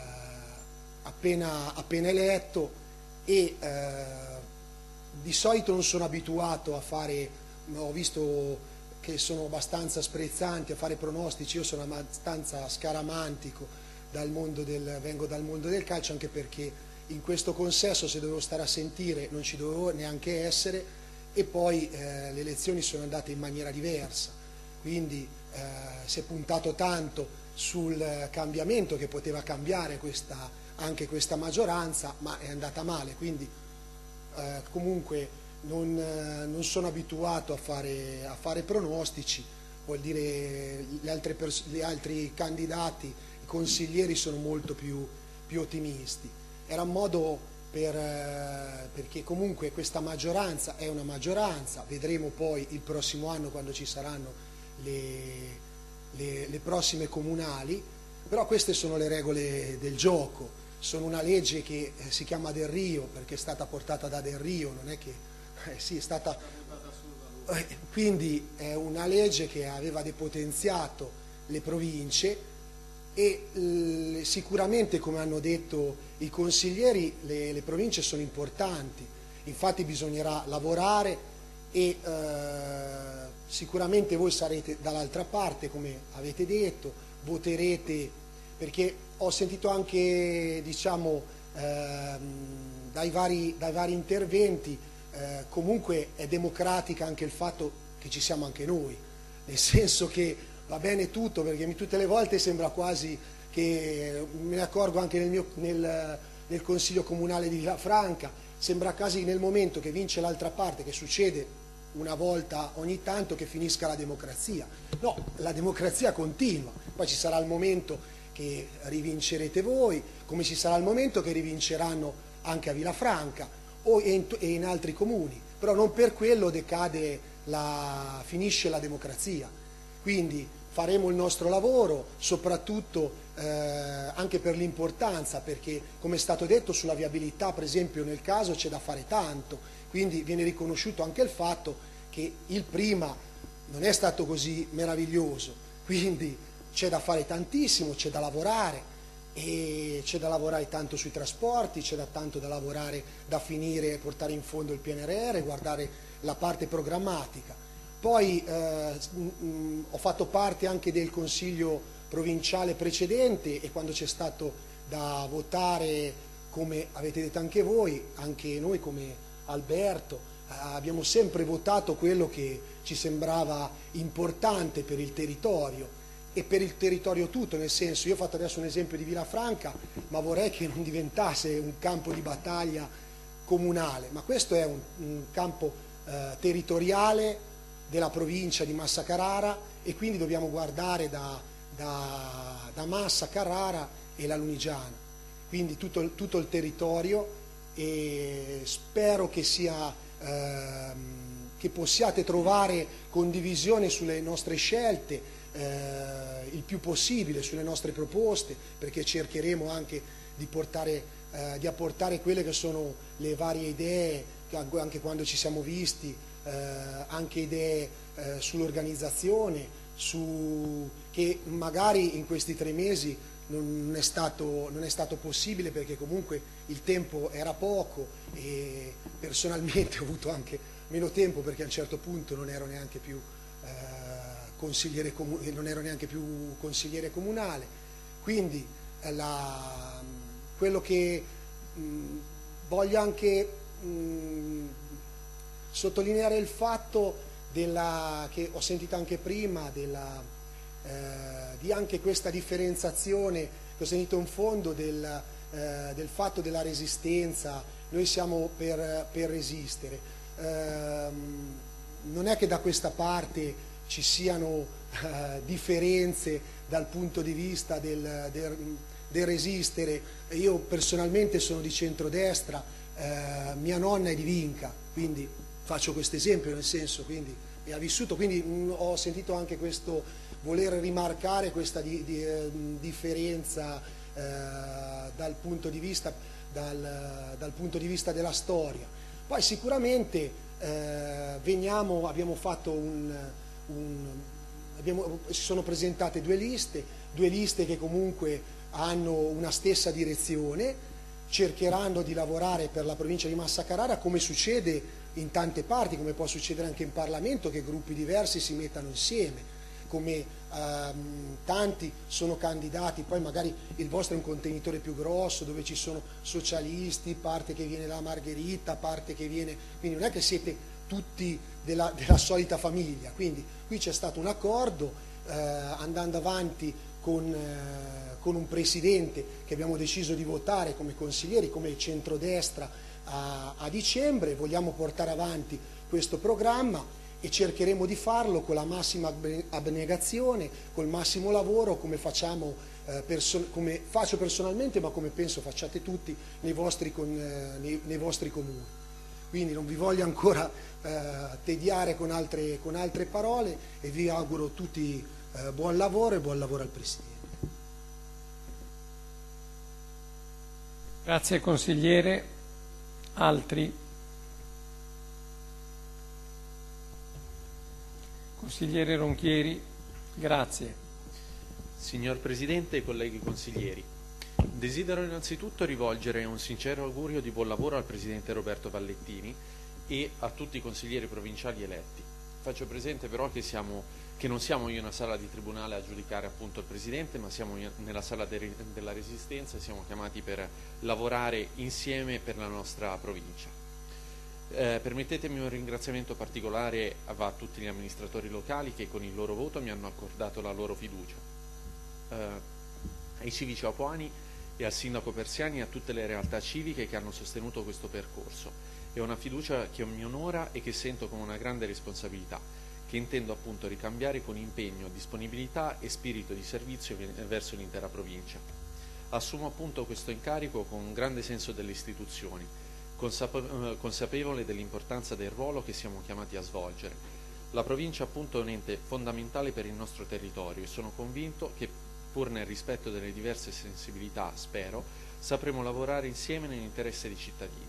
appena, appena eletto e eh, di solito non sono abituato a fare, ho visto che sono abbastanza sprezzanti a fare pronostici, io sono abbastanza scaramantico, dal mondo del, vengo dal mondo del calcio, anche perché in questo consesso, se dovevo stare a sentire, non ci dovevo neanche essere, e poi eh, le elezioni sono andate in maniera diversa, quindi eh, si è puntato tanto sul cambiamento, che poteva cambiare questa, anche questa maggioranza, ma è andata male, quindi eh, comunque non, eh, non sono abituato a fare, a fare pronostici. Vuol dire gli altri, gli altri candidati, i consiglieri, sono molto più, più ottimisti. Era un modo per, eh, perché comunque questa maggioranza è una maggioranza, vedremo poi il prossimo anno quando ci saranno le, le, le prossime comunali, però queste sono le regole del gioco. Sono una legge che eh, si chiama Del Rio perché è stata portata da Del Rio, non è che eh, sì, è stata eh, quindi è una legge che aveva depotenziato le province e l, sicuramente, come hanno detto i consiglieri, le, le province sono importanti, infatti bisognerà lavorare e eh, sicuramente voi sarete dall'altra parte, come avete detto, voterete, perché ho sentito anche, diciamo, ehm, dai, vari, dai vari interventi, eh, comunque è democratica anche il fatto che ci siamo anche noi, nel senso che va bene tutto, perché tutte le volte sembra quasi che, me ne accorgo anche nel, mio, nel, nel Consiglio Comunale di Villafranca, sembra quasi nel momento che vince l'altra parte, che succede una volta ogni tanto, che finisca la democrazia. No, la democrazia continua, poi ci sarà il momento che rivincerete voi, come ci sarà il momento che rivinceranno anche a Villafranca o in, e in altri comuni, però non per quello decade la, finisce la democrazia. Quindi faremo il nostro lavoro, soprattutto eh, anche per l'importanza, perché come è stato detto sulla viabilità, per esempio, nel caso c'è da fare tanto, quindi viene riconosciuto anche il fatto che il prima non è stato così meraviglioso, quindi c'è da fare tantissimo, c'è da lavorare, e c'è da lavorare tanto sui trasporti, c'è da tanto da lavorare, da finire, portare in fondo il P N R R, guardare la parte programmatica. Poi eh, mh, ho fatto parte anche del Consiglio provinciale precedente, e quando c'è stato da votare, come avete detto anche voi, anche noi come Alberto, eh, abbiamo sempre votato quello che ci sembrava importante per il territorio e per il territorio tutto, nel senso, io ho fatto adesso un esempio di Villafranca, ma vorrei che non diventasse un campo di battaglia comunale, ma questo è un, un campo eh, territoriale della provincia di Massa Carrara, e quindi dobbiamo guardare da, da, da Massa, Carrara e la Lunigiana, quindi tutto, tutto il territorio, e spero che sia ehm, che possiate trovare condivisione sulle nostre scelte, Eh, il più possibile, sulle nostre proposte, perché cercheremo anche di, portare, eh, di apportare quelle che sono le varie idee, anche quando ci siamo visti, eh, anche idee eh, sull'organizzazione, su, che magari in questi tre mesi non è, stato, non è stato possibile, perché comunque il tempo era poco e personalmente ho avuto anche meno tempo, perché a un certo punto non ero neanche più eh, consigliere comunale, non ero neanche più consigliere comunale, quindi la, quello che mh, voglio anche mh, sottolineare il fatto della, che ho sentito anche prima, della, eh, di anche questa differenziazione che ho sentito in fondo del, eh, del fatto della resistenza, noi siamo per, per resistere. Ehm, non è che da questa parte ci siano eh, differenze dal punto di vista del, del, del resistere. Io personalmente sono di centrodestra, eh, mia nonna è di Vinca, quindi faccio questo esempio, nel senso, quindi e ha vissuto, quindi mh, ho sentito anche questo voler rimarcare questa di, di, eh, differenza eh, dal punto di vista dal, dal punto di vista della storia. Poi sicuramente eh, veniamo, abbiamo fatto un, un abbiamo, si sono presentate due liste, due liste che comunque hanno una stessa direzione, cercheranno di lavorare per la provincia di Massa Carrara, come succede in tante parti, come può succedere anche in Parlamento, che gruppi diversi si mettano insieme, come ehm, tanti sono candidati, poi magari il vostro è un contenitore più grosso, dove ci sono socialisti, parte che viene da Margherita, parte che viene, quindi non è che siete tutti della, della solita famiglia, quindi qui c'è stato un accordo, eh, andando avanti con, eh, con un presidente che abbiamo deciso di votare come consiglieri, come centrodestra, A, a dicembre. Vogliamo portare avanti questo programma e cercheremo di farlo con la massima abnegazione, col massimo lavoro, come, facciamo, eh, come faccio personalmente, ma come penso facciate tutti nei vostri, con, eh, nei, nei vostri comuni. Quindi non vi voglio ancora eh, tediare con altre, con altre parole e vi auguro tutti eh, buon lavoro e buon lavoro al Presidente. Grazie consigliere. Altri? Consigliere Ronchieri, grazie. Signor Presidente, colleghi consiglieri, desidero innanzitutto rivolgere un sincero augurio di buon lavoro al Presidente Roberto Vallettini e a tutti i consiglieri provinciali eletti. Faccio presente però che, siamo, che non siamo in una sala di tribunale a giudicare appunto il Presidente, ma siamo in, nella sala de, della Resistenza e siamo chiamati per lavorare insieme per la nostra provincia. Eh, permettetemi un ringraziamento particolare a, a tutti gli amministratori locali che con il loro voto mi hanno accordato la loro fiducia, eh, ai civici apuani e al sindaco Persiani e a tutte le realtà civiche che hanno sostenuto questo percorso. È una fiducia che mi onora e che sento come una grande responsabilità, che intendo appunto ricambiare con impegno, disponibilità e spirito di servizio verso l'intera provincia. Assumo appunto questo incarico con un grande senso delle istituzioni, consapevole dell'importanza del ruolo che siamo chiamati a svolgere. La provincia appunto è un ente fondamentale per il nostro territorio e sono convinto che, pur nel rispetto delle diverse sensibilità, spero, sapremo lavorare insieme nell'interesse dei cittadini.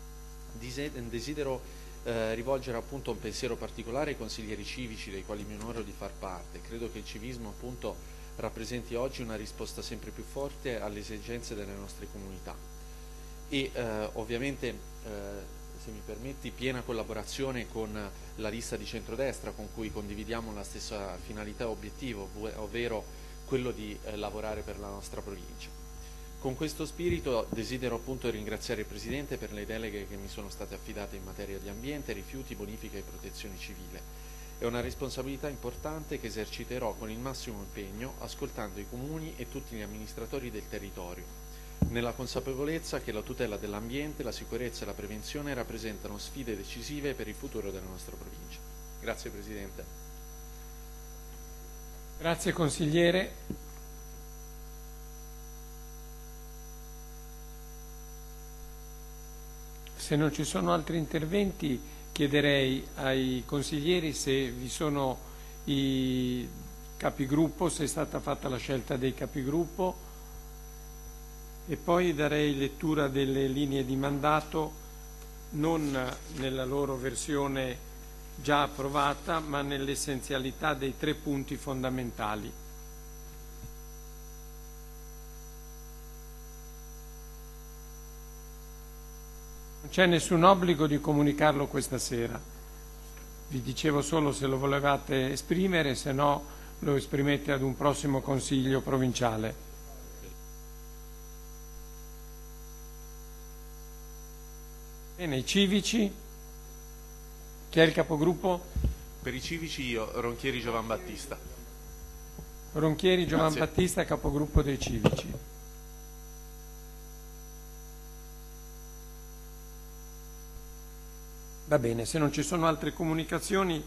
Desidero eh, rivolgere appunto un pensiero particolare ai consiglieri civici dei quali mi onoro di far parte. Credo che il civismo appunto rappresenti oggi una risposta sempre più forte alle esigenze delle nostre comunità. E eh, ovviamente, eh, se mi permetti, piena collaborazione con la lista di centrodestra con cui condividiamo la stessa finalità e obiettivo, ovvero quello di eh, lavorare per la nostra provincia. Con questo spirito desidero appunto ringraziare il Presidente per le deleghe che mi sono state affidate in materia di ambiente, rifiuti, bonifica e protezione civile. È una responsabilità importante che eserciterò con il massimo impegno, ascoltando i comuni e tutti gli amministratori del territorio, nella consapevolezza che la tutela dell'ambiente, la sicurezza e la prevenzione rappresentano sfide decisive per il futuro della nostra provincia. Grazie Presidente. Grazie consigliere. Se non ci sono altri interventi, chiederei ai consiglieri se vi sono i capigruppo, se è stata fatta la scelta dei capigruppo, e poi darei lettura delle linee di mandato non nella loro versione già approvata, ma nell'essenzialità dei tre punti fondamentali. Non c'è nessun obbligo di comunicarlo questa sera. Vi dicevo solo se lo volevate esprimere, se no lo esprimete ad un prossimo consiglio provinciale. Bene, i civici. Chi è il capogruppo? Per i civici io, Ronchieri Giovan Battista. Ronchieri Giovan Grazie. Battista, capogruppo dei civici. Va bene, se non ci sono altre comunicazioni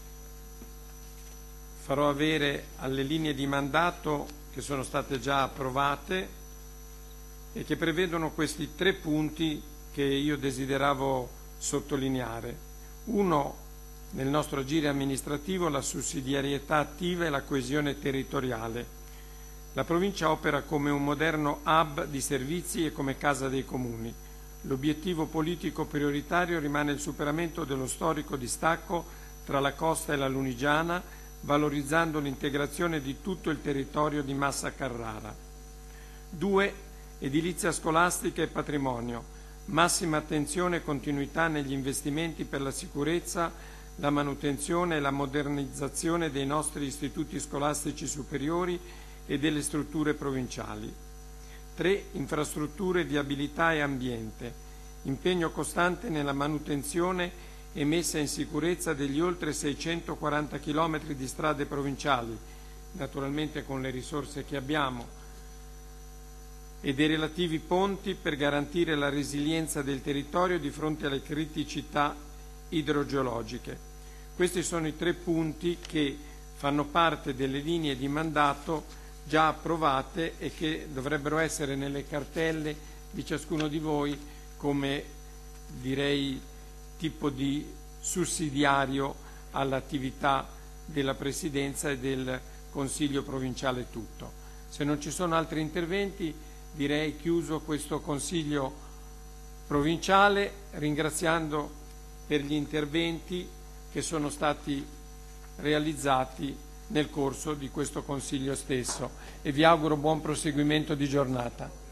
farò avere alle linee di mandato che sono state già approvate e che prevedono questi tre punti che io desideravo sottolineare. Uno, nel nostro agire amministrativo, la sussidiarietà attiva e la coesione territoriale. La provincia opera come un moderno hub di servizi e come casa dei comuni. L'obiettivo politico prioritario rimane il superamento dello storico distacco tra la costa e la Lunigiana, valorizzando l'integrazione di tutto il territorio di Massa Carrara. Due, edilizia scolastica e patrimonio. Massima attenzione e continuità negli investimenti per la sicurezza, la manutenzione e la modernizzazione dei nostri istituti scolastici superiori e delle strutture provinciali. Tre, infrastrutture, viabilità e ambiente. Impegno costante nella manutenzione e messa in sicurezza degli oltre seicentoquaranta chilometri di strade provinciali, naturalmente con le risorse che abbiamo, e dei relativi ponti per garantire la resilienza del territorio di fronte alle criticità idrogeologiche. Questi sono i tre punti che fanno parte delle linee di mandato già approvate e che dovrebbero essere nelle cartelle di ciascuno di voi come, direi, tipo di sussidiario all'attività della Presidenza e del Consiglio provinciale tutto. Se non ci sono altri interventi, direi chiuso questo Consiglio provinciale, ringraziando per gli interventi che sono stati realizzati nel corso di questo Consiglio stesso, e vi auguro buon proseguimento di giornata.